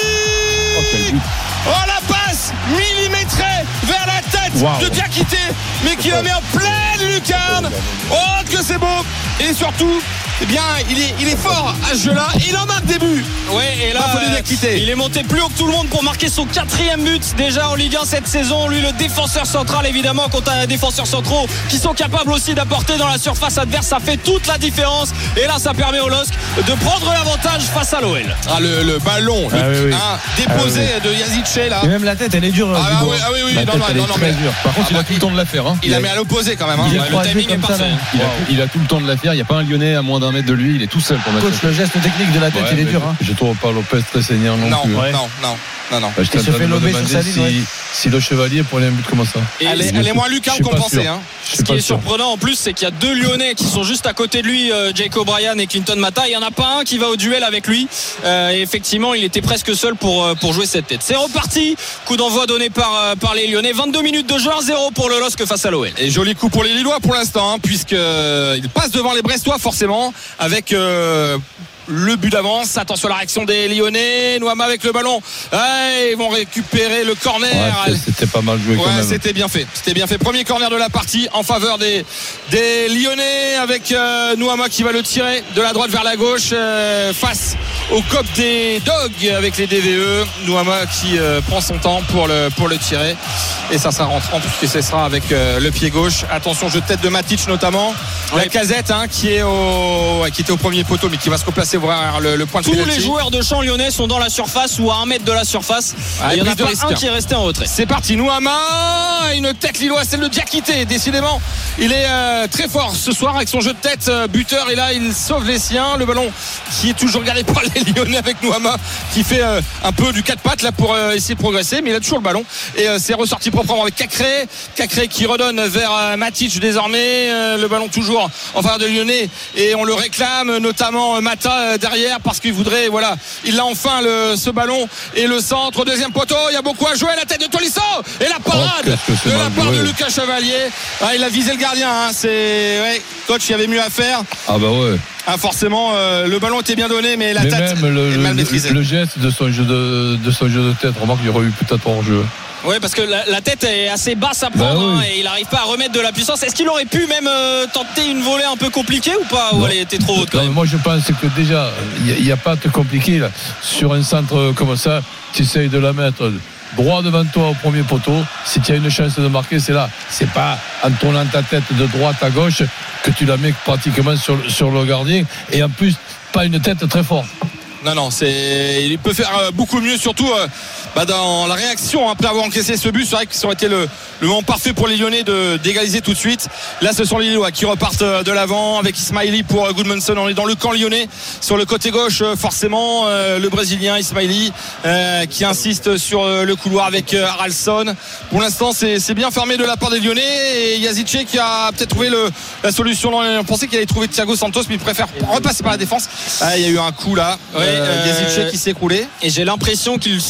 Oh, quel but. Oh, la passe millimétrée vers la tête wow. de Diakité, mais qui la met en pleine lucarne. Oh, que c'est beau. Et surtout, eh bien, il est, il est fort à ce jeu-là. Il en marque des buts. Ouais, et là, euh, il est monté plus haut que tout le monde pour marquer son quatrième but déjà en Ligue un cette saison. Lui, le défenseur central, évidemment, contre un défenseur centraux qui sont capables aussi d'apporter dans la surface adverse. Ça fait toute la différence. Et là, ça permet au L O S C de prendre l'avantage face à l'O L. Ah, le, le ballon ah, le, oui, oui. Hein, déposé ah, oui. de Yazice là. Et même la tête, elle est dure. Ah, ah, oui, ah oui, oui, la non, tête, non, elle non, est non, très mais... dure. Par contre, il, il a tout le temps de la faire. Hein. Il, il la met à l'opposé quand même. Hein. Il Ouais, le timing est parfait. Il a, il a tout le temps de la faire. Il n'y a pas un Lyonnais à moins d'un mètre de lui. Il est tout seul pour mettre. Coach, le geste technique de la tête, Ouais, il est dur. Hein. Je trouve pas Lopez très saignant non, non plus. Non, ouais. non, non, non, non. Bah, je Il se fait lober sur sa ligne. si, Ouais. si le Chevalier prenait un but comme ça. Et elle, est, elle est moins lucarne qu'on pensait. Hein. Ce qui est surprenant en plus, c'est qu'il y a deux Lyonnais qui sont juste à côté de lui, euh, Jake O'Brien et Clinton Mata. Il n'y en a pas un qui va au duel avec lui. Euh, et effectivement, il était presque seul pour, euh, pour jouer cette tête. C'est reparti. Coup d'envoi donné par, euh, par les Lyonnais. vingt-deux minutes de jeu, un zéro pour le L O S C face à l'O L. Et joli coup pour les Lillois pour l'instant, hein, puisqu'ils passent devant les Brestois forcément, avec euh, le but d'avance. Attention à la réaction des Lyonnais. Nouama avec le ballon. Ouais, ils vont récupérer le corner. Ouais, c'était pas mal joué ouais, quand même. C'était bien fait. C'était bien fait. Premier corner de la partie en faveur des, des Lyonnais avec euh, Nouama qui va le tirer de la droite vers la gauche euh, face au cop des Dogs avec les D V E. Nouama qui euh, prend son temps pour le, pour le tirer. Et ça sera rentrant puisque ce sera avec euh, le pied gauche. Attention, jeu de tête de Matic notamment. Ouais. La Casette hein, qui, est au, qui était au premier poteau mais qui va se replacer voir le, le point de Tous pénalty. les joueurs de champ lyonnais sont dans la surface ou à un mètre de la surface. Ah, il n'y en a pas risque. un qui est resté en retrait. C'est parti, Nouama, une tête lilloise, celle de Diakité. Décidément, il est euh, très fort ce soir avec son jeu de tête euh, buteur. Et là, il sauve les siens. Le ballon qui est toujours gardé par les Lyonnais avec Nouama qui fait euh, un peu du quatre pattes là pour euh, essayer de progresser. Mais il a toujours le ballon. Et euh, c'est ressorti proprement avec Cacré. Cacré qui redonne vers euh, Matic désormais. Euh, le ballon toujours en faveur de Lyonnais. Et on le réclame, notamment euh, Mata euh, derrière parce qu'il voudrait, voilà, il a enfin le, ce ballon et le centre. Deuxième poteau, il y a beaucoup à jouer. La tête de Tolisso et la parade oh, de la part joué. de Lucas Chevalier. Ah, il a visé le gardien. Hein. C'est, ouais, coach, il y avait mieux à faire. Ah bah ouais. Ah forcément, euh, le ballon était bien donné, mais la mais tête même le, est mal maîtrisée. Le, le geste de son jeu de, de son jeu de tête, remarque, il y aurait eu peut-être hors jeu. Oui, parce que la, la tête est assez basse à prendre bah oui. hein, et il n'arrive pas à remettre de la puissance. Est-ce qu'il aurait pu même euh, tenter une volée un peu compliquée ou pas? Ou elle était trop haute quand non, même? Moi je pense que déjà, il n'y a, a pas de compliqué là. Sur un centre comme ça, tu essayes de la mettre droit devant toi au premier poteau. Si tu as une chance de marquer, c'est là. C'est pas en tournant ta tête de droite à gauche que tu la mets pratiquement sur, sur le gardien. Et en plus, pas une tête très forte. Non, non, c'est, il peut faire beaucoup mieux, surtout euh, bah, dans la réaction après avoir encaissé ce but. C'est vrai que ça aurait été le, le moment parfait pour les Lyonnais de d'égaliser tout de suite. Là, ce sont les Lillois qui repartent de l'avant avec Ismaili pour euh, Goodmanson. On est dans le camp lyonnais sur le côté gauche, euh, forcément euh, le Brésilien Ismaili euh, qui insiste sur euh, le couloir avec euh, Haraldsson. Pour l'instant, c'est, c'est bien fermé de la part des Lyonnais et Yazice qui a peut-être trouvé le, la solution. On pensait qu'il allait trouver Thiago Santos, mais il préfère repasser par la défense. Ah, il y a eu un coup là. Ouais. Euh, Yazice qui s'est écroulé. Et j'ai l'impression qu'il se tient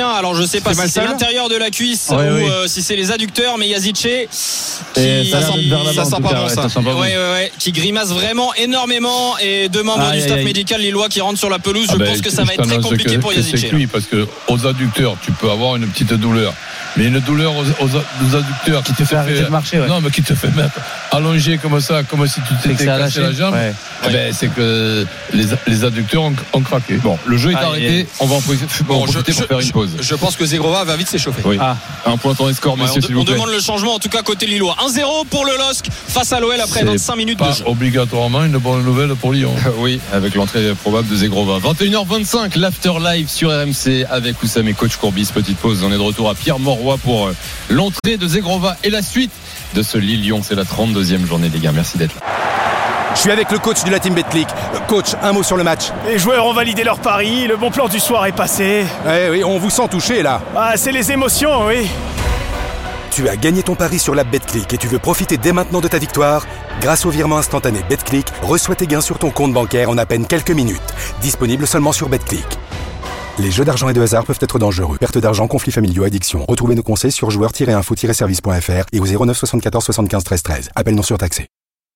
tient, alors je sais pas c'est si c'est Malsain l'intérieur de la cuisse ouais, ou oui. euh, si c'est les adducteurs, mais Yazice Et qui, ça, ça sent, sent- vers l'avant, ça en sent tout pas cas, bon, ouais, ça. sent pas bon. Ouais, ouais, ouais, qui grimace vraiment énormément, et deux membres Aïe, du staff aïe, aïe. médical lillois qui rentrent sur la pelouse. Ah Je ben, pense que ça je va être très t'annonce compliqué que- pour que Yazice. C'est cuit parce que aux adducteurs, tu peux avoir une petite douleur. Mais une douleur aux, aux, aux adducteurs Qui te fait arrêter de marcher, ouais. Non, mais qui te fait mettre allongé comme ça, comme si tu C'est que t'étais ça a cassé lâché. la jambe. Ouais. Eh ben, c'est que les, les adducteurs ont, ont craqué. Bon, le jeu est Aïe, arrêté. aïe. On va en profiter, on va en Bon, je, profiter pour je- faire une pause. je- je pense que Zegrova va vite s'échauffer. Oui. Ah. Un point dans les scores, Ouais, messieurs, on, s'il on vous plaît. demande le changement en tout cas côté lillois. un zéro pour le L O S C face à l'O L après C'est vingt-cinq minutes de Pas jeu. obligatoirement une bonne nouvelle pour Lyon. Oui, avec l'entrée probable de Zegrova. vingt et une heures vingt-cinq, l'After Live sur R M C avec Oussam et coach Courbis. Petite pause, on est de retour à Pierre Mauroy pour euh, l'entrée de Zegrova et la suite de ce Lille-Lyon. C'est la trente-deuxième journée, les gars. Merci d'être là. Je suis avec le coach de la team Betclic. Euh, Coach, un mot sur le match. Les joueurs ont validé leur pari, le bon plan du soir est passé. Eh oui, on vous sent touché là. Ah, c'est les émotions, oui. Tu as gagné ton pari sur la Betclic et tu veux profiter dès maintenant de ta victoire? Grâce au virement instantané Betclic, reçois tes gains sur ton compte bancaire en à peine quelques minutes. Disponible seulement sur Betclic. Les jeux d'argent et de hasard peuvent être dangereux. Perte d'argent, conflits familiaux, addiction. Retrouvez nos conseils sur joueurs tiret info tiret service point f r et au zéro neuf soixante-quatorze soixante-quinze treize treize. Appel non surtaxé.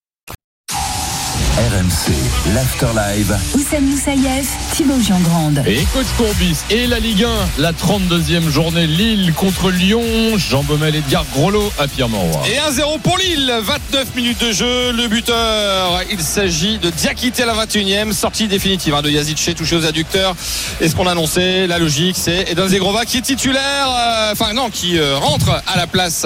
R M C, l'After Live. Oussam Moussaïef, Thibaut Jean-Grande. Et coach Courbis et la Ligue un, la trente-deuxième journée, Lille contre Lyon. Jean Baumel et Edgar Groslo à Pierre Mauroy. Et un zéro pour Lille, vingt-neuf minutes de jeu. Le buteur, il s'agit de Diakité à la vingt et unième, sortie définitive hein, de Yazice, touché aux adducteurs. Et ce qu'on a annoncé, la logique, c'est Eden Zegrova qui est titulaire, euh, enfin non, qui euh, rentre à la place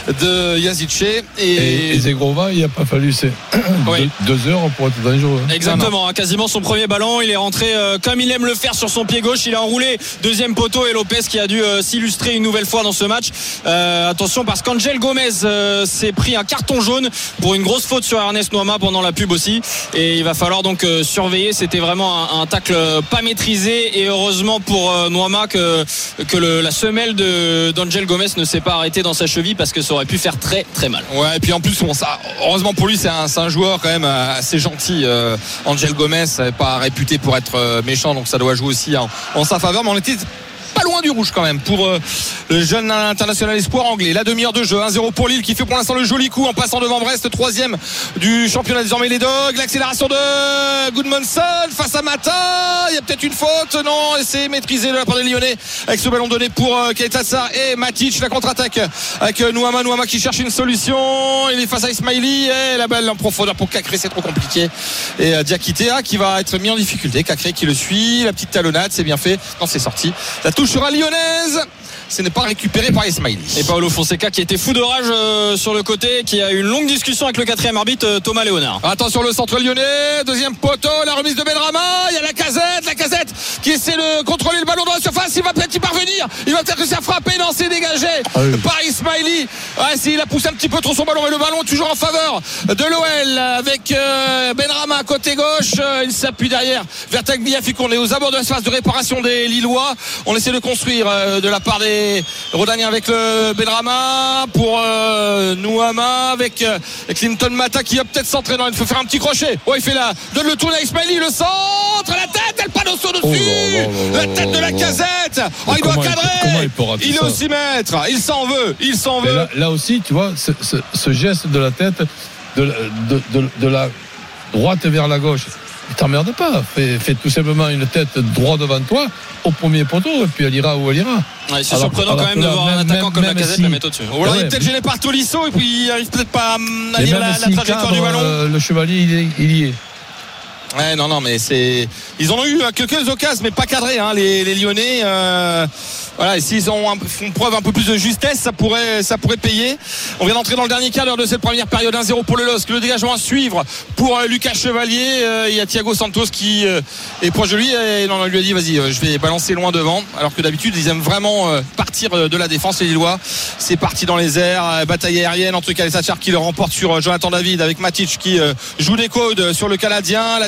de Yazice. Et, Et, et Zegrova, il n'a pas fallu c'est Oui. deux, deux heures pour être dangereux. Exactement, hein, quasiment son premier ballon, il est rentré euh, comme il aime le faire sur son pied gauche, il a enroulé deuxième poteau et Lopez qui a dû euh, s'illustrer une nouvelle fois dans ce match. Euh, attention parce qu'Angel Gomez euh, s'est pris un carton jaune pour une grosse faute sur Ernest Noama pendant la pub aussi, et il va falloir donc euh, surveiller. C'était vraiment un, un tacle pas maîtrisé, et heureusement pour euh, Noama que, que le, la semelle de, d'Angel Gomez ne s'est pas arrêtée dans sa cheville, parce que ça aurait pu faire très très mal. Ouais, et puis en plus, bon, ça, heureusement pour lui, c'est un, c'est un joueur quand même assez gentil. Euh, Angel Gomez n'est pas réputé pour être euh, méchant, donc ça doit jouer aussi en, en sa faveur. Mais on était pas loin du rouge quand même pour euh, le jeune international espoir anglais. La demi-heure de jeu, un zéro pour Lille qui fait pour l'instant le joli coup en passant devant Brest, troisième du championnat désormais les Dogs. L'accélération de Goodmanson face à Mata, il y a peut-être une faute, non, et c'est maîtrisé de la part des Lyonnais avec ce ballon donné pour euh, Keita et Matic. La contre-attaque avec euh, Nouama, Nouama qui cherche une solution, il est face à Ismaili et la balle en profondeur pour Cacré, c'est trop compliqué, et euh, Diakité qui va être mis en difficulté. Cacré qui le suit, la petite talonnade, c'est bien fait, non, c'est sorti, la touche sera lyonnaise, ce n'est pas récupéré par Ismaili. Et Paolo Fonseca qui était fou de rage euh, sur le côté, qui a eu une longue discussion avec le quatrième arbitre euh, Thomas Léonard. Attention le centre lyonnais, deuxième poteau, la remise de Benrama, il y a la casette, la casette qui essaie de contrôler le ballon dans la surface, il va peut-être y parvenir, il va peut-être réussir à frapper, non, c'est dégagé ah oui. par Ismaili. Ouais, si, il a poussé un petit peu trop son ballon, mais le ballon est toujours en faveur de l'O L avec euh, Benrama côté gauche, euh, il s'appuie derrière vers Tagliafico. On est aux abords de l'espace de réparation des Lillois, on essaie de construire euh, de la part des Rodaniens avec le Benrama pour euh, Nouama avec euh, Clinton Mata qui va peut-être centrer, non, il faut faire un petit crochet, ouais, il fait là, donne le tour à Ismaili, le centre, la tête, elle panne au saut dessus, Oh là là là la tête de la casette, oh, il doit comment il- cadrer, comment il peut rater il est ça au six mètres, il s'en veut, il s'en Mais veut. là, là aussi, tu vois, ce, ce- ce geste de la tête, de, de- de- de la droite vers la gauche, il t'emmerde pas. Fais, fais tout simplement une tête droit devant toi, au premier poteau, et puis elle ira où elle ira. Ouais, c'est Alors- surprenant alors quand même que de là, voir un même- attaquant même- comme la même Casette si- le mettre au-dessus. Ou alors il est Ouais, peut-être mais- gêné par Tolisso et puis il arrive peut-être pas à Et lire même la, la s'il trajectoire cadre, du ballon. euh, le chevalier, il, est- il y est. Ouais, non, non, mais c'est. Ils en ont eu quelques occasions, mais pas cadrés, hein, les, les Lyonnais. Euh... Voilà, et s'ils ont un, font preuve un peu plus de justesse, ça pourrait, ça pourrait payer. On vient d'entrer dans le dernier quart d'heure de cette première période, un zéro pour le L O S C. Le dégagement à suivre pour euh, Lucas Chevalier. Euh, il y a Thiago Santos qui euh, est proche de lui. Et non, on lui a dit, vas-y, euh, je vais balancer loin devant. Alors que d'habitude, ils aiment vraiment euh, partir euh, de la défense, les Lillois. C'est parti dans les airs, euh, bataille aérienne entre Calais Sachar qui le remporte sur euh, Jonathan David avec Matic qui euh, joue des codes sur le Canadien. La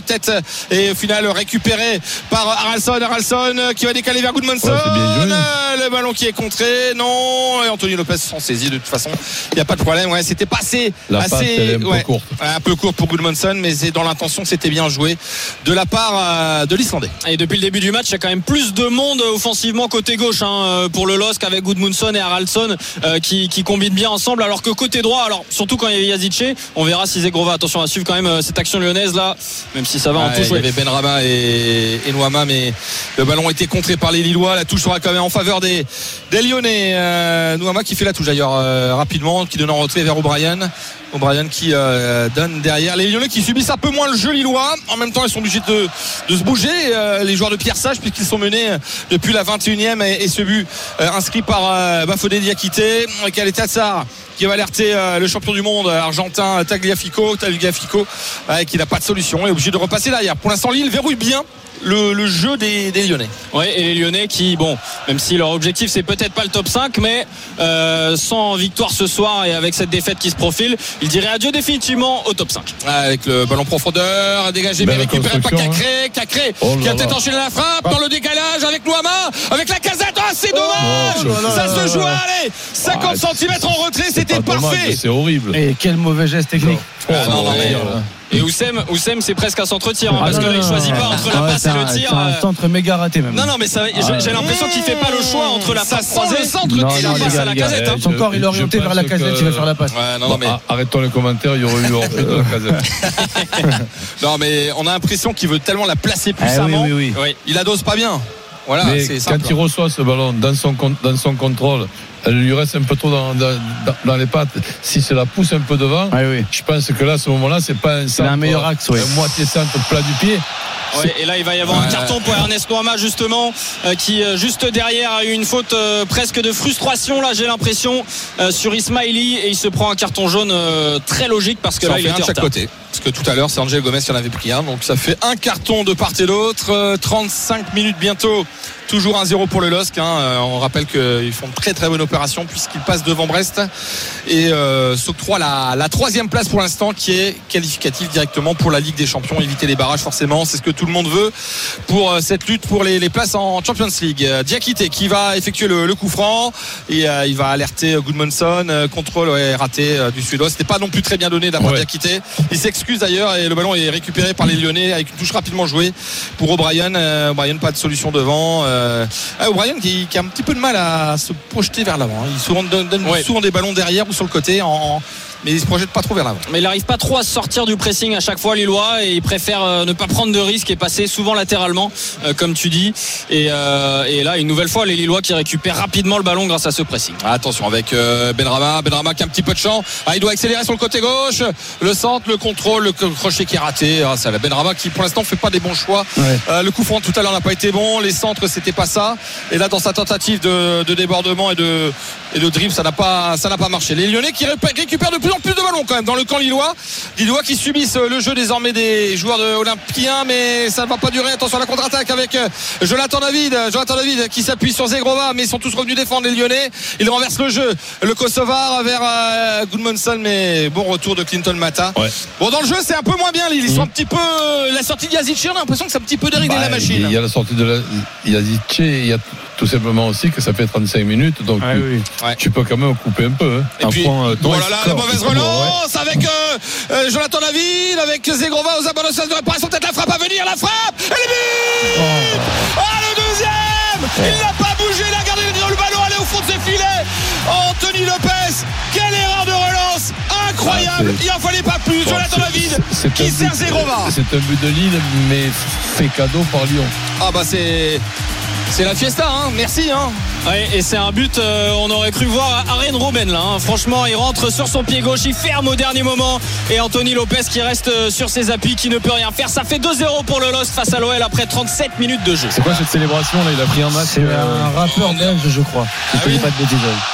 tête et au final récupéré par Haraldsson. Haraldsson qui va décaler vers Goodmanson. Ouais, le ballon qui est contré, non, et Anthony Lopez s'en saisit de toute façon. Il n'y a pas de problème. Ouais, c'était pas assez, la assez passe, elle est un ouais, peu courte. un peu court pour Goodmanson, mais c'est dans l'intention, c'était bien joué de la part euh, de l'Islandais. Et depuis le début du match, il y a quand même plus de monde offensivement côté gauche hein, pour le L O S C avec Goodmanson et Haraldsson euh, qui, qui combinent bien ensemble, alors que côté droit, alors surtout quand il y a Yazice, on verra si Zegrova, attention à suivre quand même euh, cette action lyonnaise là, même si ça va en touche. Il y avait Benrahma et, et Nouama, mais le ballon a été contré par les Lillois. La touche sera quand même en faveur des, des Lyonnais. Euh, Nouama qui fait la touche d'ailleurs euh, rapidement, qui donne en retrait vers O'Brien. O'Brien qui euh, donne derrière. Les Lyonnais qui subissent un peu moins le jeu lillois. En même temps, ils sont obligés de, de se bouger. Euh, les joueurs de Pierre Sage, puisqu'ils sont menés depuis la vingt et unième et, et ce but euh, inscrit par euh, Bafodé Diakité. Khaled Tassar qui va alerter euh, le champion du monde argentin Tagliafico. Tagliafico euh, qui n'a pas de solution, est obligé de repasser derrière. Pour l'instant, Lille verrouille bien Le, le jeu des, des Lyonnais. Oui, et les Lyonnais qui, bon, même si leur objectif c'est peut-être pas le top cinq, mais euh, sans victoire ce soir et avec cette défaite qui se profile, ils diraient adieu définitivement au top cinq. Avec le ballon profondeur, dégagé, mais récupéré par Cacré. Cacré oh qui a peut-être enchaîné la frappe ah. dans le décalage avec Nouama, avec la casette. Ah, c'est dommage oh, ça là, se joue à aller cinquante ah, centimètres en retrait, c'était parfait. Dommage, c'est horrible. Et quel mauvais geste technique. Oh, ah, non, non, mais, et Oussem, Oussem c'est presque un centre-tir hein, ah, parce qu'il ne choisit pas entre la ouais, passe et le tir. C'est un centre méga raté même. Non, non, mais ça, j'ai, j'ai l'impression qu'il ne fait pas le choix entre la passe croisée le centre non, et non, la passe à la casette. Hein. Son corps il est orienté vers la casette, il va faire la passe. Ouais, non, non, mais... bon, arrêtons les commentaires, il y aurait eu hors de la casette. Non, mais on a l'impression qu'il veut tellement la placer puissamment. Ah, oui, oui, oui. Oui. Il adose pas bien. Voilà, mais c'est quand il reçoit ce ballon dans son, dans son contrôle, elle lui reste un peu trop dans, dans, dans les pattes. Si ça la pousse un peu devant, ah, oui. je pense que là, à ce moment-là, c'est pas un centre, c'est un meilleur axe, ouais. un moitié centre plat du pied. Ouais, et là il va y avoir ouais. un carton pour Ernest Nouama justement euh, qui euh, juste derrière a eu une faute euh, presque de frustration là j'ai l'impression euh, sur Ismaili et il se prend un carton jaune euh, très logique parce que ça là il fait était un de chaque côté parce que tout à l'heure c'est Angel Gomez qui en avait pris un donc ça fait un carton de part et d'autre euh, trente-cinq minutes bientôt toujours un zéro pour le L O S C hein. euh, on rappelle qu'ils font une très très bonne opération puisqu'ils passent devant Brest et euh, s'octroient la, la troisième place pour l'instant qui est qualificative directement pour la Ligue des Champions, éviter les barrages forcément, c'est ce que tout le monde veut pour euh, cette lutte pour les, les places en Champions League. euh, Diakité qui va effectuer le, le coup franc et euh, il va alerter Goodmanson, euh, contrôle ouais, raté euh, du Sud-Ouest, c'était pas non plus très bien donné d'avoir ouais. Diakité, il s'excuse d'ailleurs et le ballon est récupéré par les Lyonnais avec une touche rapidement jouée pour O'Brien. euh, O'Brien pas de solution devant euh, ah, O'Brien qui, qui a un petit peu de mal à se projeter vers l'avant, il souvent donne, donne ouais. souvent des ballons derrière ou sur le côté en mais il se projette pas trop vers l'avant. Mais il n'arrive pas trop à sortir du pressing à chaque fois Lillois et il préfère euh, ne pas prendre de risques et passer souvent latéralement euh, comme tu dis et, euh, et là une nouvelle fois les Lillois qui récupèrent rapidement le ballon grâce à ce pressing. Attention avec euh, Benrahma Benrahma qui a un petit peu de champ, ah, il doit accélérer sur le côté gauche, le centre, le contrôle, le crochet qui est raté, ah, c'est la Benrahma qui pour l'instant fait pas des bons choix. Ouais. euh, le coup franc tout à l'heure n'a pas été bon, les centres c'était pas ça et là dans sa tentative de, de débordement et de, et de dribble ça n'a pas, ça n'a pas marché. Les Lyonnais qui récupèrent de plus en plus de ballons quand même dans le camp lillois. Lillois qui subissent le jeu désormais des joueurs de olympiens, mais ça ne va pas durer. Attention à la contre-attaque avec Jonathan David. Jonathan David qui s'appuie sur Zegrova, mais ils sont tous revenus défendre les Lyonnais. Il renverse le jeu. Le Kosovar vers euh, Goodmanson, mais bon retour de Clinton Mata. Ouais. Bon, dans le jeu, c'est un peu moins bien. Ils sont mmh. un petit peu. La sortie de Yazice, on a l'impression que c'est un petit peu déréglé bah, la machine. Il y a la sortie de la... Yazice, il y a tout simplement aussi que ça fait trente-cinq minutes, donc ah, tu, oui. ouais. tu peux quand même couper un peu. Hein. Et puis, point, oh là là, la mauvaise relance ouais. avec euh, euh, Jonathan David, avec Zegrova aux abandons de réparation, peut-être la frappe à venir, la frappe, et le but oh. oh, le deuxième oh. Il n'a pas bougé, il a gardé le ballon, aller au fond de ses filets. Anthony Lopez, quelle erreur de relance incroyable, ah, il n'en fallait pas plus. Bon, Jonathan David c'est qui sert Zegrova. C'est un but de Lille, mais fait cadeau par Lyon. Ah bah c'est... C'est la fiesta, hein. Merci. Hein. Ouais, et c'est un but, euh, on aurait cru voir Arjen Robben là. Hein. Franchement, il rentre sur son pied gauche, il ferme au dernier moment. Et Anthony Lopez qui reste sur ses appuis, qui ne peut rien faire. Ça fait deux zéro pour le L O S C face à l'O L après trente-sept minutes de jeu. C'est quoi cette célébration là? Il a pris un match. C'est euh, un rappeur belge, je crois. Je ne connais pas de bêtises.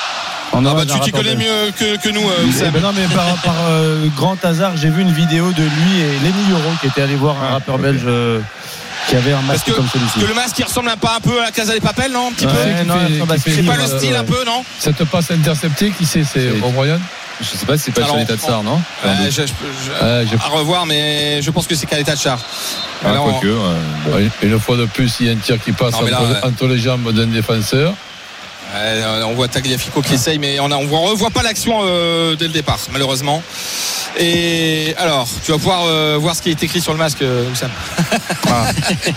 Ah bah tu t'y connais mieux que, que nous euh, ben non mais par, par euh, grand hasard j'ai vu une vidéo de lui et Lenny Euro qui était allé voir un rappeur belge euh, qui avait un masque que, comme celui-ci. Parce que le masque il ressemble un, pas un peu à la Casa des Papel, non un petit ouais, peu non, fait, c'est pas le style euh, un peu, non? Cette passe interceptée, qui c'est? C'est O'Brien? Je sais pas si c'est pas Alors, Khaled Sarr, non euh, je, je, je, euh, je... À revoir, mais je pense que c'est Khaled Sarr. Ah, Alors, quoique, euh, bon. Ouais, une fois de plus, il y a un tir qui passe non, là, entre, ouais. entre les jambes d'un défenseur. Euh, on voit Tagliafico qui essaye, mais on ne revoit pas l'action euh, dès le départ, malheureusement. Et alors, tu vas pouvoir euh, voir ce qui est écrit sur le masque, euh, Oussem. Ah.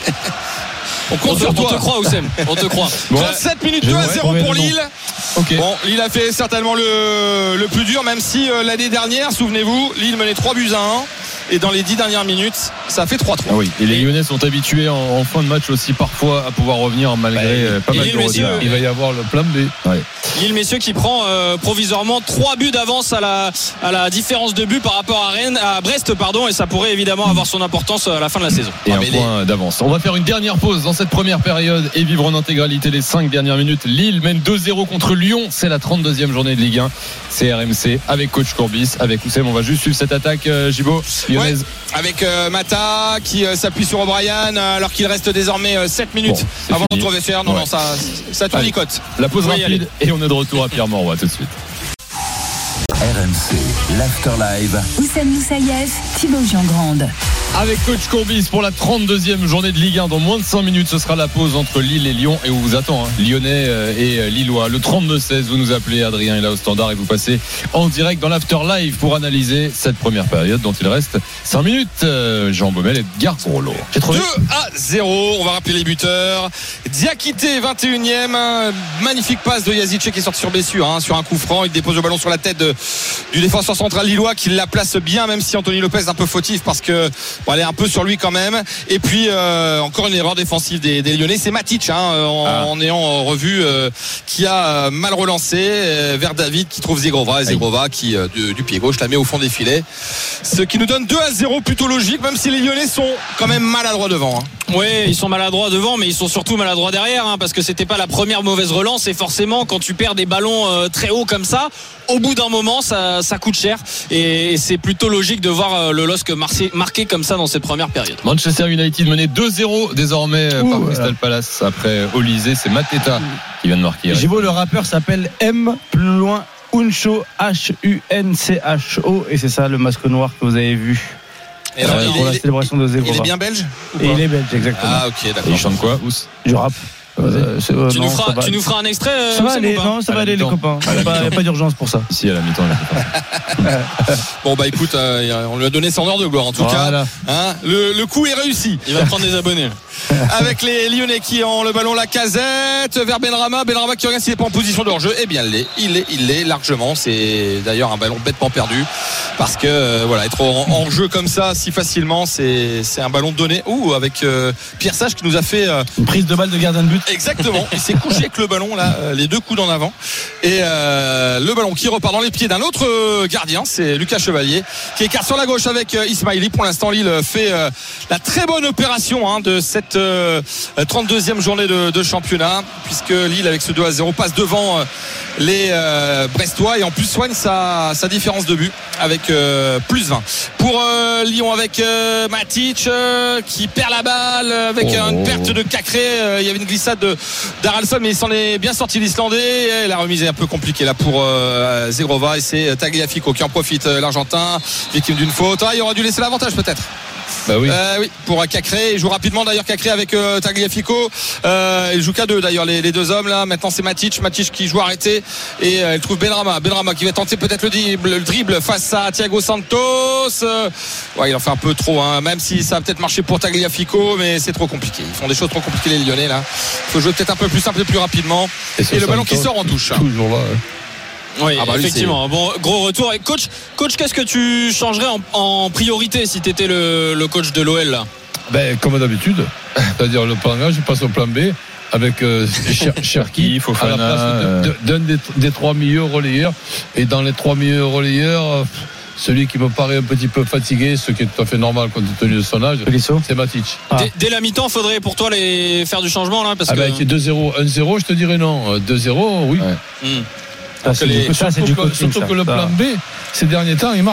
On compte on sur te, toi. On te croit, Oussem. On te croit. Bon, trente-sept minutes, deux à zéro pour Lille. Okay. Bon, Lille a fait certainement le, le plus dur, même si euh, l'année dernière, souvenez-vous, Lille menait trois buts à un. Et dans les dix dernières minutes, ça a fait trois trois. Ah oui. Et les Lyonnais sont habitués en, en fin de match aussi parfois à pouvoir revenir malgré bah, euh, pas mal de retard. Il va y avoir le plan B. Ouais. Lille, messieurs, qui prend euh, provisoirement trois buts d'avance à la, à la différence de but par rapport à Rennes, à Brest, pardon, et ça pourrait évidemment avoir son importance à la fin de la saison. Et ah, un point les... d'avance. On va faire une dernière pause dans cette première période et vivre en intégralité les cinq dernières minutes. Lille mène deux zéro contre Lyon. C'est la trente-deuxième journée de Ligue un. C'est R M C avec coach Courbis, avec Oussem. On va juste suivre cette attaque, euh, Gibo, lyonnaise. Ouais, avec euh, Mata qui euh, s'appuie sur O'Brien euh, alors qu'il reste désormais euh, sept minutes bon, avant de retrouver Fer. Non, ouais. non, ça, ça tournicote. La pause rapide et on est de retour à Pierre Mauroy tout de suite. R M C, l'After Live. Oussem Moussaïef, Thibaut Jean-Grande. Avec coach Courbis pour la trente-deuxième journée de Ligue un. Dans moins de cinq minutes, ce sera la pause entre Lille et Lyon. Et on vous attend, hein, Lyonnais et Lillois. Le trente-deux seize, vous nous appelez, Adrien est là au standard et vous passez en direct dans l'After Live pour analyser cette première période dont il reste cinq minutes. Jean Baumel et Edgar Groslo. deux à zéro, on va rappeler les buteurs. Diakité, vingt et unième. Magnifique passe de Yazice qui est sorti sur blessure, hein, sur un coup franc. Il dépose le ballon sur la tête de, du défenseur central lillois qui la place bien, même si Anthony Lopez est un peu fautif parce que bon, elle est un peu sur lui quand même. Et puis euh, encore une erreur défensive des, des Lyonnais, c'est Matic, hein, en, ah. en ayant revu euh, qui a mal relancé euh, vers David qui trouve Zegrova et Zegrova qui euh, du, du pied gauche la met au fond des filets, ce qui nous donne deux à zéro, plutôt logique, même si les Lyonnais sont quand même maladroits devant, hein. Oui, ils sont maladroits devant, mais ils sont surtout maladroits derrière, hein, parce que c'était pas la première mauvaise relance. Et forcément, quand tu perds des ballons euh, très hauts comme ça, au bout d'un moment, ça, ça coûte cher. Et, et c'est plutôt logique de voir euh, le L O S C marqué, marqué comme ça dans cette première période. Manchester United menait deux zéro désormais Ouh, par Crystal Palace après Olysée. C'est Mateta qui vient de marquer. Gibo, le rappeur s'appelle M plus loin Uncho, H U N C H O, et c'est ça le masque noir que vous avez vu. Et alors, pour il, la célébration de Zegrova. Il est bien belge et il est belge, exactement. Ah, ok, d'accord. Et il chante quoi, Ous? Je rappe. Euh, euh, tu, non, nous feras, tu nous feras un extrait euh, ça va aller, non, ça va aller les copains. Il n'y a pas d'urgence pour ça. Ici à la mi-temps. Bon bah écoute, euh, on lui a donné son heure de gloire en tout voilà. cas. Hein, le, le coup est réussi. Il va prendre des abonnés. Avec les Lyonnais qui ont le ballon, la Casette vers Benrahma. Benrahma qui regarde s'il n'est pas en position de hors-jeu. Eh bien il l'est, il l'est, il l'est largement. C'est d'ailleurs un ballon bêtement perdu parce que euh, voilà, être en, en jeu comme ça si facilement, c'est, c'est un ballon donné. Ouh, avec euh, Pierre Sage qui nous a fait euh, une prise de balle de gardien de but. Exactement. Il s'est couché avec le ballon là, les deux coudes en avant et euh, le ballon qui repart dans les pieds d'un autre gardien, c'est Lucas Chevalier qui écarte sur la gauche avec euh, Ismaili. Pour l'instant, Lille fait euh, la très bonne opération hein, de cette euh, trente-deuxième journée de, de championnat, puisque Lille avec ce deux à zéro passe devant euh, les euh, Brestois et en plus soigne sa, sa différence de but avec euh, plus vingt. Pour euh, Lyon avec euh, Matic euh, qui perd la balle avec oh. une perte de Cacré. Euh, il y avait une glissade de, d'Aralson, mais il s'en est bien sorti l'Islandais. Et la remise est un peu compliquée là pour euh, Zegrova et c'est Tagliafico qui en profite, euh, l'Argentin, victime d'une faute. Ah, il aurait dû laisser l'avantage peut-être. Bah oui. Euh, oui, pour Cacré. Il joue rapidement d'ailleurs Cacré avec euh, Tagliafico. Euh, il joue qu'à deux d'ailleurs les, les deux hommes là. Maintenant c'est Matic, Matic qui joue arrêté et euh, il trouve Benrahma. Benrahma qui va tenter peut-être le dribble, le dribble face à Thiago Santos. Euh, ouais, il en fait un peu trop, hein, même si ça a peut-être marché pour Tagliafico, mais c'est trop compliqué. Ils font des choses trop compliquées les Lyonnais là. Il faut jouer peut-être un peu plus simple et plus rapidement. Et, et le ballon qui sort en touche. Toujours là. Ouais. Oui, ah bah effectivement. Lui, bon, gros retour. Et coach, coach, qu'est-ce que tu changerais en, en priorité si tu étais le, le coach de l'O L là? Ben, comme d'habitude, c'est-à-dire le plan A, je passe au plan B avec euh, Cherki à la place de, de, d'un des, des trois milieux relayeurs. Et dans les trois milieux relayeurs, celui qui me paraît un petit peu fatigué, ce qui est tout à fait normal compte tenu de son âge, c'est Matic. Ah. Dès, dès la mi-temps, faudrait pour toi les faire du changement là parce ah que... ben, deux zéro, un zéro, je te dirais non. deux zéro, oui. Ouais. Mmh. Ça, c'est, les... ça, c'est du coaching, surtout ça. que le plan B, ces derniers temps, il marche.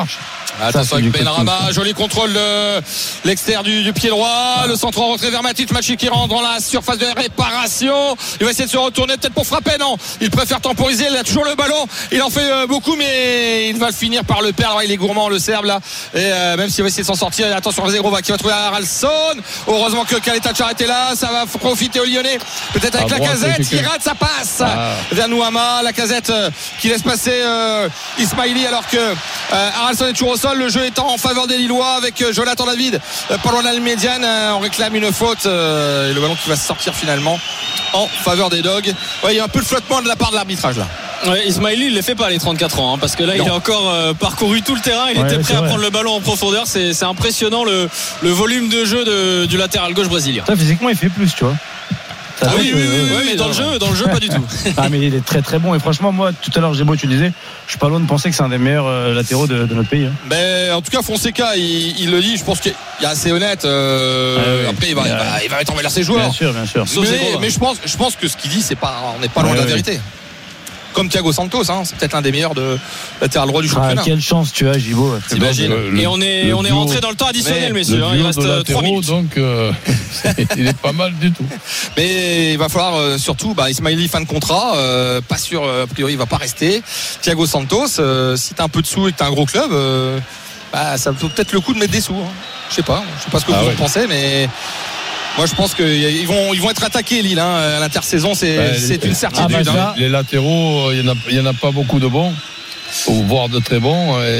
Attention avec Benrahma, joli contrôle de l'extérieur du, du pied droit, ah. le centre en retrait vers Matic, Matic qui rentre dans la surface de réparation, il va essayer de se retourner peut-être pour frapper, non, il préfère temporiser, il a toujours le ballon, il en fait euh, beaucoup mais il va finir par le perdre, il est gourmand le Serbe là, et euh, même s'il va essayer de s'en sortir, attention Zegrova qui va trouver Haraldsson, heureusement que Kaletacar était là, ça va profiter aux Lyonnais, peut-être avec ah, la Casette, il rate, ça passe ah. vers Nouama, la Casette euh, qui laisse passer euh, Ismaili alors que euh, Haraldsson est toujours au sol. Le jeu est en faveur des Lillois avec Jonathan David pas loin de la médiane, on réclame une faute et le ballon qui va sortir finalement en faveur des Dogs. Ouais, il y a un peu de flottement de la part de l'arbitrage là. Ouais, Ismaili il ne les fait pas les trente-quatre ans hein, parce que là non. il a encore euh, parcouru tout le terrain, il ouais, était prêt à vrai. prendre le ballon en profondeur, c'est, c'est impressionnant le, le volume de jeu de, du latéral gauche brésilien. Ça, physiquement il fait plus tu vois. Ah oui, oui, oui, oui, oui, mais dans le jeu, dans le jeu, pas du tout. Ah, mais il est très très bon. Et franchement, moi, tout à l'heure, Gébo, tu disais, je suis pas loin de penser que c'est un des meilleurs euh, latéraux de, de notre pays. Hein. Mais en tout cas, Fonseca, il, il le dit. Je pense qu'il est assez honnête. Euh, ah, oui. Après, il va, il, va, il va mettre en valeur ses joueurs. Bien sûr, bien sûr. Mais, mais je pense, je pense que ce qu'il dit, c'est pas, on n'est pas loin ah, de la oui. vérité. Comme Thiago Santos, hein, c'est peut-être l'un des meilleurs de latéral droit du championnat. Ah, quelle chance tu as, Gibo. T'imagines. Et on est, on est rentré dans le temps additionnel, messieurs. Hein, il reste trois minutes. Donc, euh, il est pas mal du tout. Mais il va falloir euh, surtout, bah, Ismaili fin de contrat, euh, pas sûr, euh, a priori, il va pas rester. Thiago Santos, euh, si t'as un peu de sous et que t'as un gros club, euh, bah, ça vaut peut-être le coup de mettre des sous. Hein. Je sais pas, je sais pas ce que ah vous ouais. en pensez, mais. Moi je pense qu'ils vont, ils vont être attaqués Lille hein. À l'intersaison c'est, ouais, c'est une certitude. Ah bah, hein. Les latéraux, il n'y en, en a pas beaucoup de bons. Ou voire de très bons et,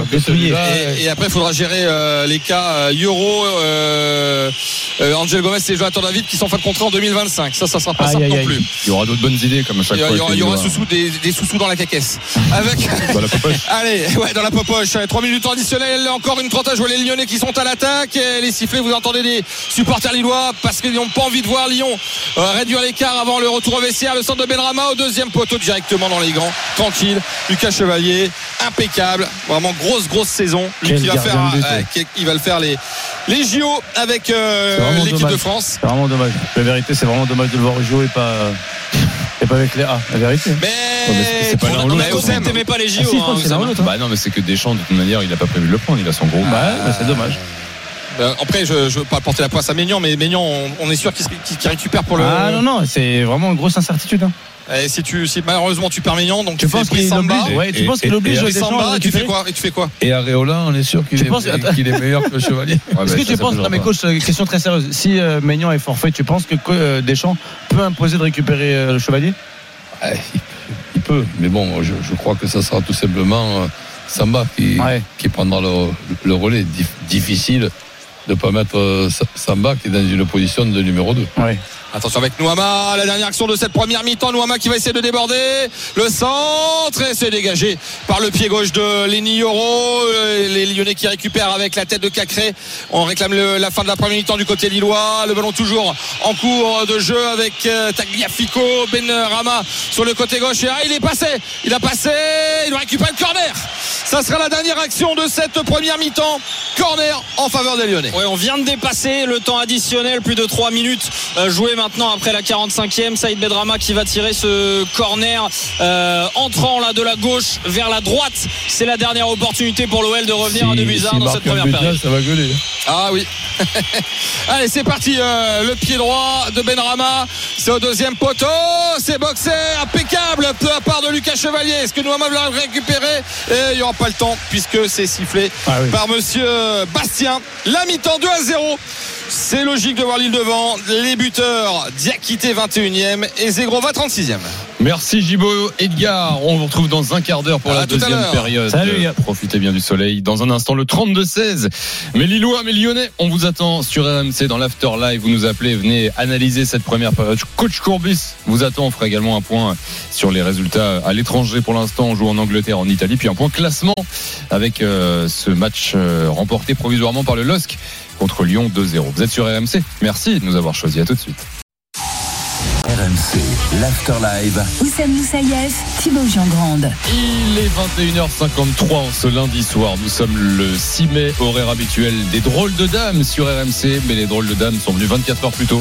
et, et après il faudra gérer euh, les cas euh, Euro euh, euh, Angel Gomez et Jonathan David qui sont fin de contrat en deux mille vingt-cinq, ça ça sera pas aïe, simple aïe, non aïe. plus. Il y aura d'autres bonnes idées comme à chaque il y, fois il y aura, il y aura sous-sous, des, des sous-sous dans la caquesse avec dans la popoche. Allez ouais dans la popoche, trois minutes additionnelles, encore une trente à jouer, les Lyonnais qui sont à l'attaque et les sifflets, vous entendez des supporters lillois parce qu'ils n'ont pas envie de voir Lyon euh, réduire l'écart avant le retour au vestiaire. Le centre de Benrahma au deuxième poteau directement dans les gants, tranquille. Lucas Chevalier impeccable, vraiment grosse grosse saison. Lui qui va faire, euh, il va le faire les les J O avec euh, l'équipe dommage. de France. C'est vraiment dommage. La vérité, c'est vraiment dommage de le voir au J O et pas et pas avec les A. La vérité. Mais, ouais, mais c'est, c'est pas l'un ou l'autre. Vous n'aimez pas les J O. Ah, si, hein, hein. Bah non, mais c'est que Deschamps de toute manière, il n'a pas prévu de le prendre. Il a son groupe. Bah, bah c'est dommage. Euh, après, je ne veux pas porter la poisse à Maignan, mais Maignan, on, on est sûr qu'il, qu'il, qu'il récupère pour le. Ah non non, c'est vraiment une grosse incertitude. Hein. Et si tu, si malheureusement tu perds Maignan, donc tu, tu penses qu'il Samba, ouais, tu penses qu'il oblige Samba, et tu fais quoi, et tu fais quoi Et Areola, on est sûr qu'il, est, penses, qu'il est meilleur que le Chevalier. Ouais, Est-ce que tu penses, non mais coach, question très sérieuse, si euh, Maignan est forfait, tu penses que euh, Deschamps peut imposer de récupérer euh, le Chevalier? Ouais, il peut, mais bon, je, je crois que ça sera tout simplement euh, Samba qui, ouais. qui prendra le, le relais. Dif, difficile de ne pas mettre euh, Samba qui est dans une position de numéro deux. Ouais. Attention avec Nouama, la dernière action de cette première mi-temps. Nouama qui va essayer de déborder le centre et c'est dégagé par le pied gauche de Lenny Yoro. Les Lyonnais qui récupèrent avec la tête de Cacré. On réclame le, la fin de la première mi-temps du côté lillois. Le ballon toujours en cours de jeu avec euh, Tagliafico, Benrahma sur le côté gauche. Et ah, il est passé, il a passé, il doit récupérer le corner. Ça sera la dernière action de cette première mi-temps. Corner en faveur des Lyonnais. Ouais, on vient de dépasser le temps additionnel, plus de trois minutes euh, jouées maintenant après la quarante-cinquième. Saïd Benrahma qui va tirer ce corner euh, entrant là de la gauche vers la droite. C'est la dernière opportunité pour l'O L de revenir si, à deux buts à un dans cette première période. Ça va gueuler. Ah oui. Allez, c'est parti. Euh, le pied droit de Benrahma. C'est au deuxième poteau. C'est boxé. Impeccable de la part de Lucas Chevalier. Est-ce que Nouama va le récupérer? Et il n'y aura pas le temps puisque c'est sifflé ah oui. par monsieur Bastien. La mi-temps deux à zéro. C'est logique de voir Lille devant. Les buteurs, Diakité vingt et unième et Zegrova trente-sixième. Merci Gibo. Edgar, on vous retrouve dans un quart d'heure pour ah, la deuxième période. Salut. Profitez bien du soleil. Dans un instant, le trente-deux seize. Mais Lillois, mais Lyonnais, on vous attend sur R M C dans l'After Live. Vous nous appelez, venez analyser cette première période. Coach Courbis vous attend. On fera également un point sur les résultats à l'étranger pour l'instant. On joue en Angleterre, en Italie. Puis un point classement avec euh, ce match euh, remporté provisoirement par le L O S C contre Lyon deux zéro. Vous êtes sur R M C. Merci de nous avoir choisis. À tout de suite. R M C, l'After Live. Oussem Moussaïef, Thibaut Jean-Grande. Il est vingt et une heures cinquante-trois en ce lundi soir. Nous sommes le six mai, horaire habituel des drôles de dames sur R M C. Mais les drôles de dames sont venus vingt-quatre heures plus tôt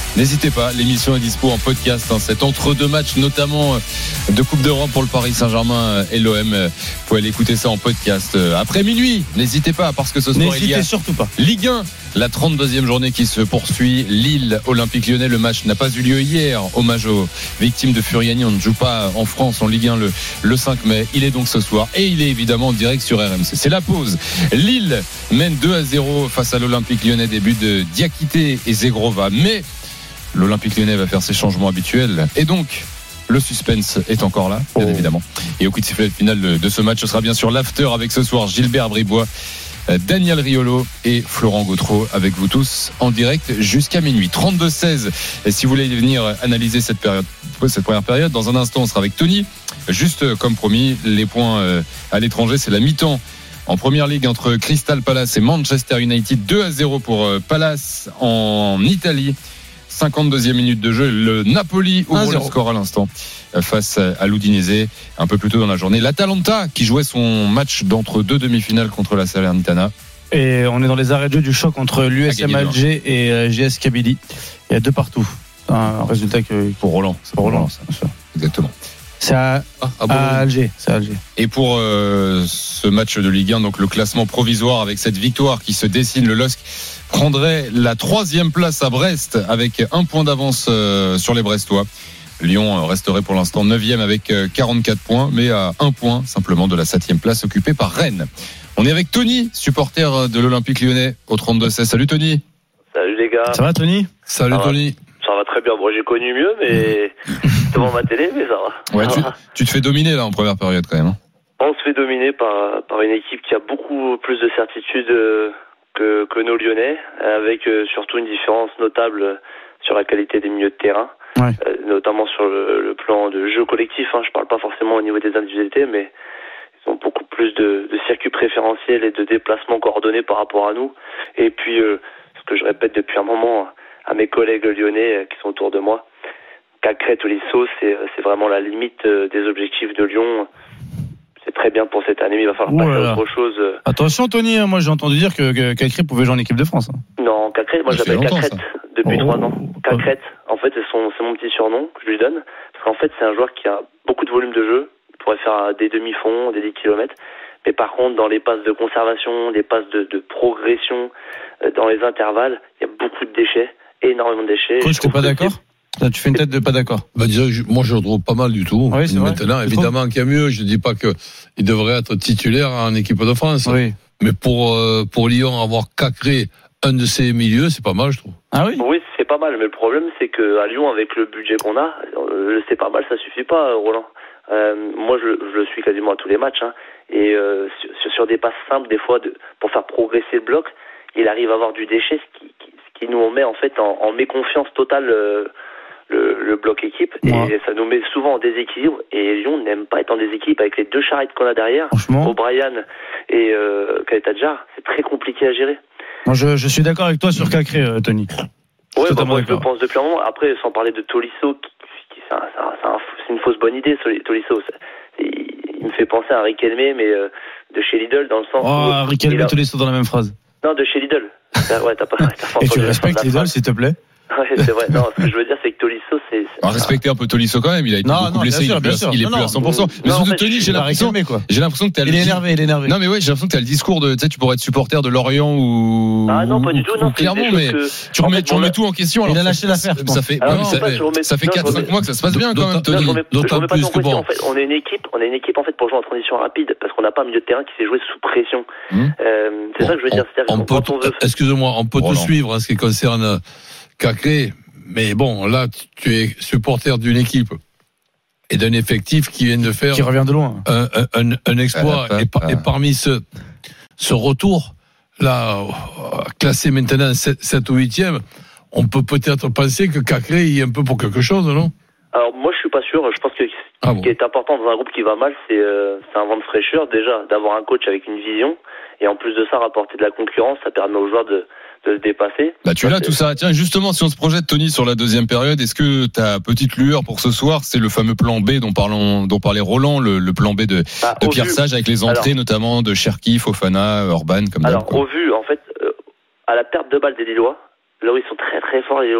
N'hésitez pas, l'émission est dispo en podcast, hein, cet entre-deux matchs, notamment de Coupe d'Europe pour le Paris Saint-Germain et l'O M. Vous pouvez aller écouter ça en podcast après minuit. N'hésitez pas, parce que ce soir, N'hésitez il y a surtout pas. Ligue un, la trente-deuxième journée qui se poursuit. Lille, Olympique Lyonnais. Le match n'a pas eu lieu hier. Hommage aux victimes de Furiani. On ne joue pas en France en Ligue un le, le cinq mai. Il est donc ce soir et il est évidemment en direct sur R M C. C'est la pause. Lille mène deux à zéro face à l'Olympique Lyonnais. Début de Diakité et Zegrova. Mais l'Olympique Lyonnais va faire ses changements habituels. Et donc, le suspense est encore là, bien oh. évidemment. Et au coup de sifflet final de, de ce match, ce sera bien sûr l'after avec ce soir Gilbert Bribois, Daniel Riolo et Florent Gautreau avec vous tous en direct jusqu'à minuit. trente-deux seize. Et si vous voulez venir analyser cette période, cette première période, dans un instant, on sera avec Tony. Juste comme promis, les points à l'étranger, c'est la mi-temps en première ligue entre Crystal Palace et Manchester United. deux à zéro pour Palace en Italie. cinquante-deuxième minute de jeu, le Napoli ouvre le score à l'instant face à l'Udinese. Un peu plus tôt dans la journée, l'Atalanta qui jouait son match d'entre deux demi-finales contre la Salernitana. Et on est dans les arrêts de jeu du choc entre l'U S M Alger et G S Kabylie. Il y a deux partout. Un résultat que pour Roland, c'est pour Roland, ça, bien sûr. Exactement. C'est à, ah, à, à Alger, c'est à Alger. Et pour euh, ce match de Ligue un, donc le classement provisoire avec cette victoire qui se dessine, le L O S C prendrait la troisième place à Brest avec un point d'avance euh, sur les Brestois. Lyon resterait pour l'instant neuvième avec quarante-quatre points, mais à un point simplement de la septième place occupée par Rennes. On est avec Tony, supporter de l'Olympique Lyonnais au trente-deux seize. Salut Tony. Salut les gars. Ça va Tony? Salut ça Tony. Va, ça va très bien. Bon, j'ai connu mieux, mais devant ma télé, mais ça va. Ouais, tu, tu te fais dominer là en première période quand même. Hein. On se fait dominer par, par une équipe qui a beaucoup plus de certitude que, que nos Lyonnais, avec surtout une différence notable sur la qualité des milieux de terrain. Ouais. Euh, notamment sur le, le plan de jeu collectif, hein. Je parle pas forcément au niveau des individualités, mais ils ont beaucoup plus de, de circuits préférentiels et de déplacements coordonnés par rapport à nous. Et puis, euh, ce que je répète depuis un moment à mes collègues lyonnais euh, qui sont autour de moi, Cacré-Tolisso, c'est, c'est vraiment la limite euh, des objectifs de Lyon. C'est très bien pour cette année, mais il va falloir oh passer à autre chose. Attention Tony, moi j'ai entendu dire que, que Cacré pouvait jouer en équipe de France. Non, Cacré, moi j'appelle Cacrette depuis trois ans. Cacrette, en fait c'est, son, c'est mon petit surnom que je lui donne, parce qu'en fait c'est un joueur qui a beaucoup de volume de jeu, il pourrait faire des demi-fonds, des dix kilomètres, mais par contre dans les passes de conservation, des passes de, de progression, dans les intervalles, il y a beaucoup de déchets, énormément de déchets. Coach, t'es pas d'accord ? Là, tu fais une tête de pas d'accord. Bah, disons, moi, je le trouve pas mal du tout. Oui, c'est Maintenant, vrai. évidemment qu'il y a mieux. Je dis pas que il devrait être titulaire en équipe de France. Oui. Mais pour, euh, pour Lyon, avoir Cacré, un de ses milieux, c'est pas mal, je trouve. Ah oui? Oui, c'est pas mal. Mais le problème, c'est qu'à Lyon, avec le budget qu'on a, euh, c'est pas mal, ça suffit pas, Roland. Euh, moi, je, je le suis quasiment à tous les matchs, hein. Et, euh, sur, sur des passes simples, des fois, de, pour faire progresser le bloc, il arrive à avoir du déchet, ce qui, qui, ce qui nous met, en fait, en, en méconfiance totale, euh, Le, le bloc équipe, et ouais. Ça nous met souvent en déséquilibre, et Lyon n'aime pas être en déséquilibre avec les deux charrettes qu'on a derrière, O'Brien et euh, Kaleta-Djar, c'est très compliqué à gérer. Moi je, je suis d'accord avec toi sur Cacré, euh, Tony. Ouais, bah, moi je le pense depuis un moment. Après, sans parler de Tolisso, qui, qui, c'est, un, c'est, un, c'est, un, c'est une fausse bonne idée, Tolisso. Il, il me fait penser à Riquelme, mais euh, de chez Lidl, dans le sens oh, où... Riquelme et a... Tolisso dans la même phrase. Non, de chez Lidl. Ouais, t'as pas, t'as pas et tu respectes Lidl, s'il te plaît? Ouais, c'est vrai. Non, ce que je veux dire, c'est que Tolisso, c'est. c'est... Alors, respectez un peu Tolisso quand même. Il a été non, beaucoup non, blessé. Sûr, il est plus, à, il est non, plus à cent pour cent. Non, mais non, surtout, en fait, Tony, j'ai l'impression, quoi. j'ai l'impression que t'as il le. est énervé, il est énervé. Non, mais ouais, j'ai l'impression que t'as le discours de, tu sais, tu pourrais être supporter de Lorient ou. Ah non, pas du tout, non. Clairement, mais que... tu remets, tu remets tout en question. Il a lâché l'affaire. Ça fait, ça fait quatre cinq mois que ça se passe bien quand même, Tony. D'autant plus que bon. On est une équipe, on est une équipe en fait pour jouer en transition rapide, parce qu'on n'a pas un milieu de terrain qui s'est joué sous pression. C'est ça que je veux dire. Excuse-moi, on peut te suivre en ce qui concerne Cacré. Mais bon, là, tu es supporter d'une équipe et d'un effectif qui vient de faire qui revient de loin un, un, un exploit et, par, et parmi ce, ce retour là classé maintenant sept ou huitième, on peut peut-être penser que Cacré y est un peu pour quelque chose, non? Alors moi je suis pas sûr, je pense que ce ah bon. qui est important dans un groupe qui va mal, c'est, euh, c'est un vent de fraîcheur déjà, d'avoir un coach avec une vision, et en plus de ça rapporter de la concurrence, ça permet aux joueurs de de se dépasser. Bah tu l'as tout ça. Tiens, justement, si on se projette, Tony, sur la deuxième période, est-ce que ta petite lueur pour ce soir, c'est le fameux plan B dont parlons, dont parlait Roland, le, le plan B de, bah, de Pierre vu, Sage avec les entrées, alors, notamment de Cherki, Fofana, Orban, comme alors au vu, en fait, euh, à la perte de balle des Lillois, là où ils sont très très forts les Lillois,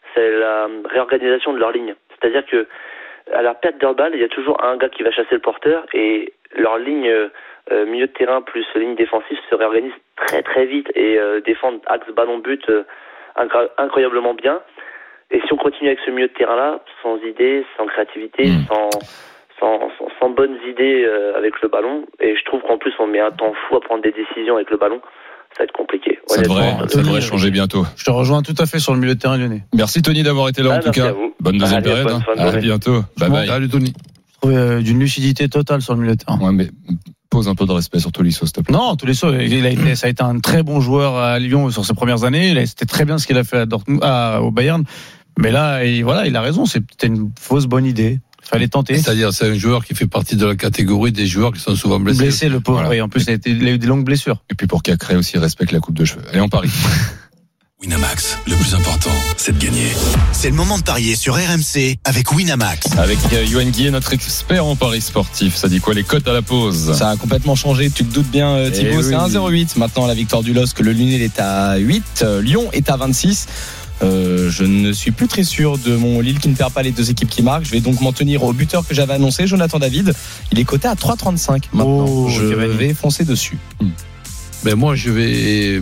c'est la réorganisation de leur ligne. C'est-à-dire que à la perte de balle, il y a toujours un gars qui va chasser le porteur et leur ligne euh, milieu de terrain plus ligne défensive se réorganise très très vite et euh, défendent axe ballon but euh, incro- incroyablement bien. Et si on continue avec ce milieu de terrain-là, sans idées, sans créativité, mmh. sans, sans, sans, sans bonnes idées euh, avec le ballon, et je trouve qu'en plus on met un temps fou à prendre des décisions avec le ballon, ça va être compliqué. Ça devrait, ça devrait changer bientôt. Je te rejoins tout à fait sur le milieu de terrain lyonnais. Merci Tony d'avoir été là ah, en tout cas. Bonne deuxième Allez, période. Bonne hein. À bientôt. Bye bye. Salut Tony. Je trouvais euh, d'une lucidité totale sur le milieu de terrain. Ouais, mais pose un peu de respect sur Tolisso, s'il te plaît. Non, Tolisso, il a été, ça a été un très bon joueur à Lyon sur ses premières années. C'était très bien ce qu'il a fait à Dortmund, à, au Bayern. Mais là, il, voilà, il a raison. C'était une fausse bonne idée. Il fallait tenter. C'est-à-dire, c'est un joueur qui fait partie de la catégorie des joueurs qui sont souvent blessés. Blessé, le pauvre. Voilà. Et en plus, il a, été, il a eu des longues blessures. Et puis pour Cacré aussi, il respecte la coupe de cheveux. Allez, on parie. Winamax, le plus important, c'est de gagner. C'est le moment de parier sur R M C avec Winamax. Avec Yoann Guillet, notre expert en paris sportif. Ça dit quoi les cotes à la pause? Ça a complètement changé, tu te doutes bien Thibaut, oui. C'est un zéro huit. Maintenant la victoire du L O S C, le Lyonnais est à huit, Lyon est à vingt-six. Euh, je ne suis plus très sûr de mon Lille qui ne perd pas les deux équipes qui marquent. Je vais donc m'en tenir au buteur que j'avais annoncé, Jonathan David. Il est coté à trois trente-cinq maintenant. Oh, je vais foncer dessus. Hmm. Ben moi je vais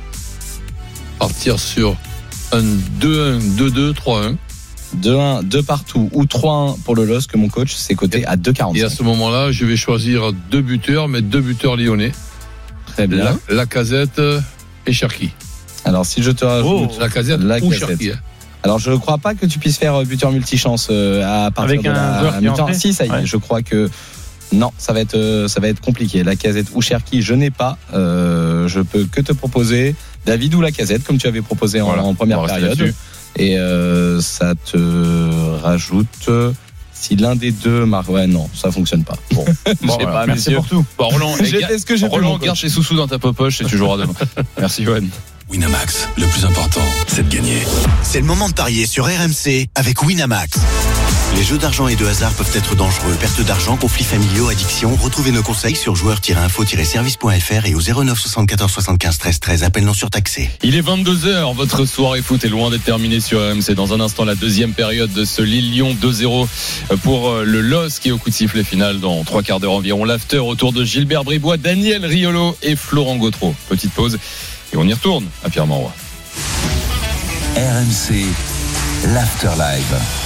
partir sur un deux un, deux deux, trois un. deux un, deux partout ou trois un pour le L O S C, que mon coach c'est coté à deux quarante-cinq. Et à ce moment-là, je vais choisir deux buteurs, mais deux buteurs lyonnais. Très bien. La, Lacazette et Cherki. Alors si je te rajoute oh, Lacazette la ou Cherki. Alors je ne crois pas que tu puisses faire buteur multichance à partir avec de la mi-temps. Si ça y est, ouais. Je crois que non, ça va être ça va être compliqué. Lacazette ou Cherki, je n'ai pas. Euh, je peux que te proposer David ou Lacazette comme tu avais proposé en, voilà, en première période. Et euh, ça te rajoute. Si l'un des deux marque, ouais, non, ça fonctionne pas. Bon, bon voilà, pas, merci pour tout. Bon, Roland, j'ai fait ce que j'ai Roland, garde chez Soussou dans ta poche et tu joueras demain. Merci Yoann. Winamax, le plus important, c'est de gagner. C'est le moment de parier sur R M C avec Winamax. Les jeux d'argent et de hasard peuvent être dangereux. Perte d'argent, conflits familiaux, addiction. Retrouvez nos conseils sur joueurs tiret info tiret service point f r et au zéro neuf soixante-quatorze soixante-quinze treize treize. Appel non surtaxé. Il est vingt-deux heures. Votre soirée foot est loin d'être terminée sur R M C. Dans un instant, la deuxième période de ce Lille-Lyon deux zéro pour le L O S C qui est au coup de sifflet final dans trois quarts d'heure environ. L'after autour de Gilbert Bribois, Daniel Riolo et Florent Gautreau. Petite pause et on y retourne à Pierre-Mauroy. R M C, l'After Live.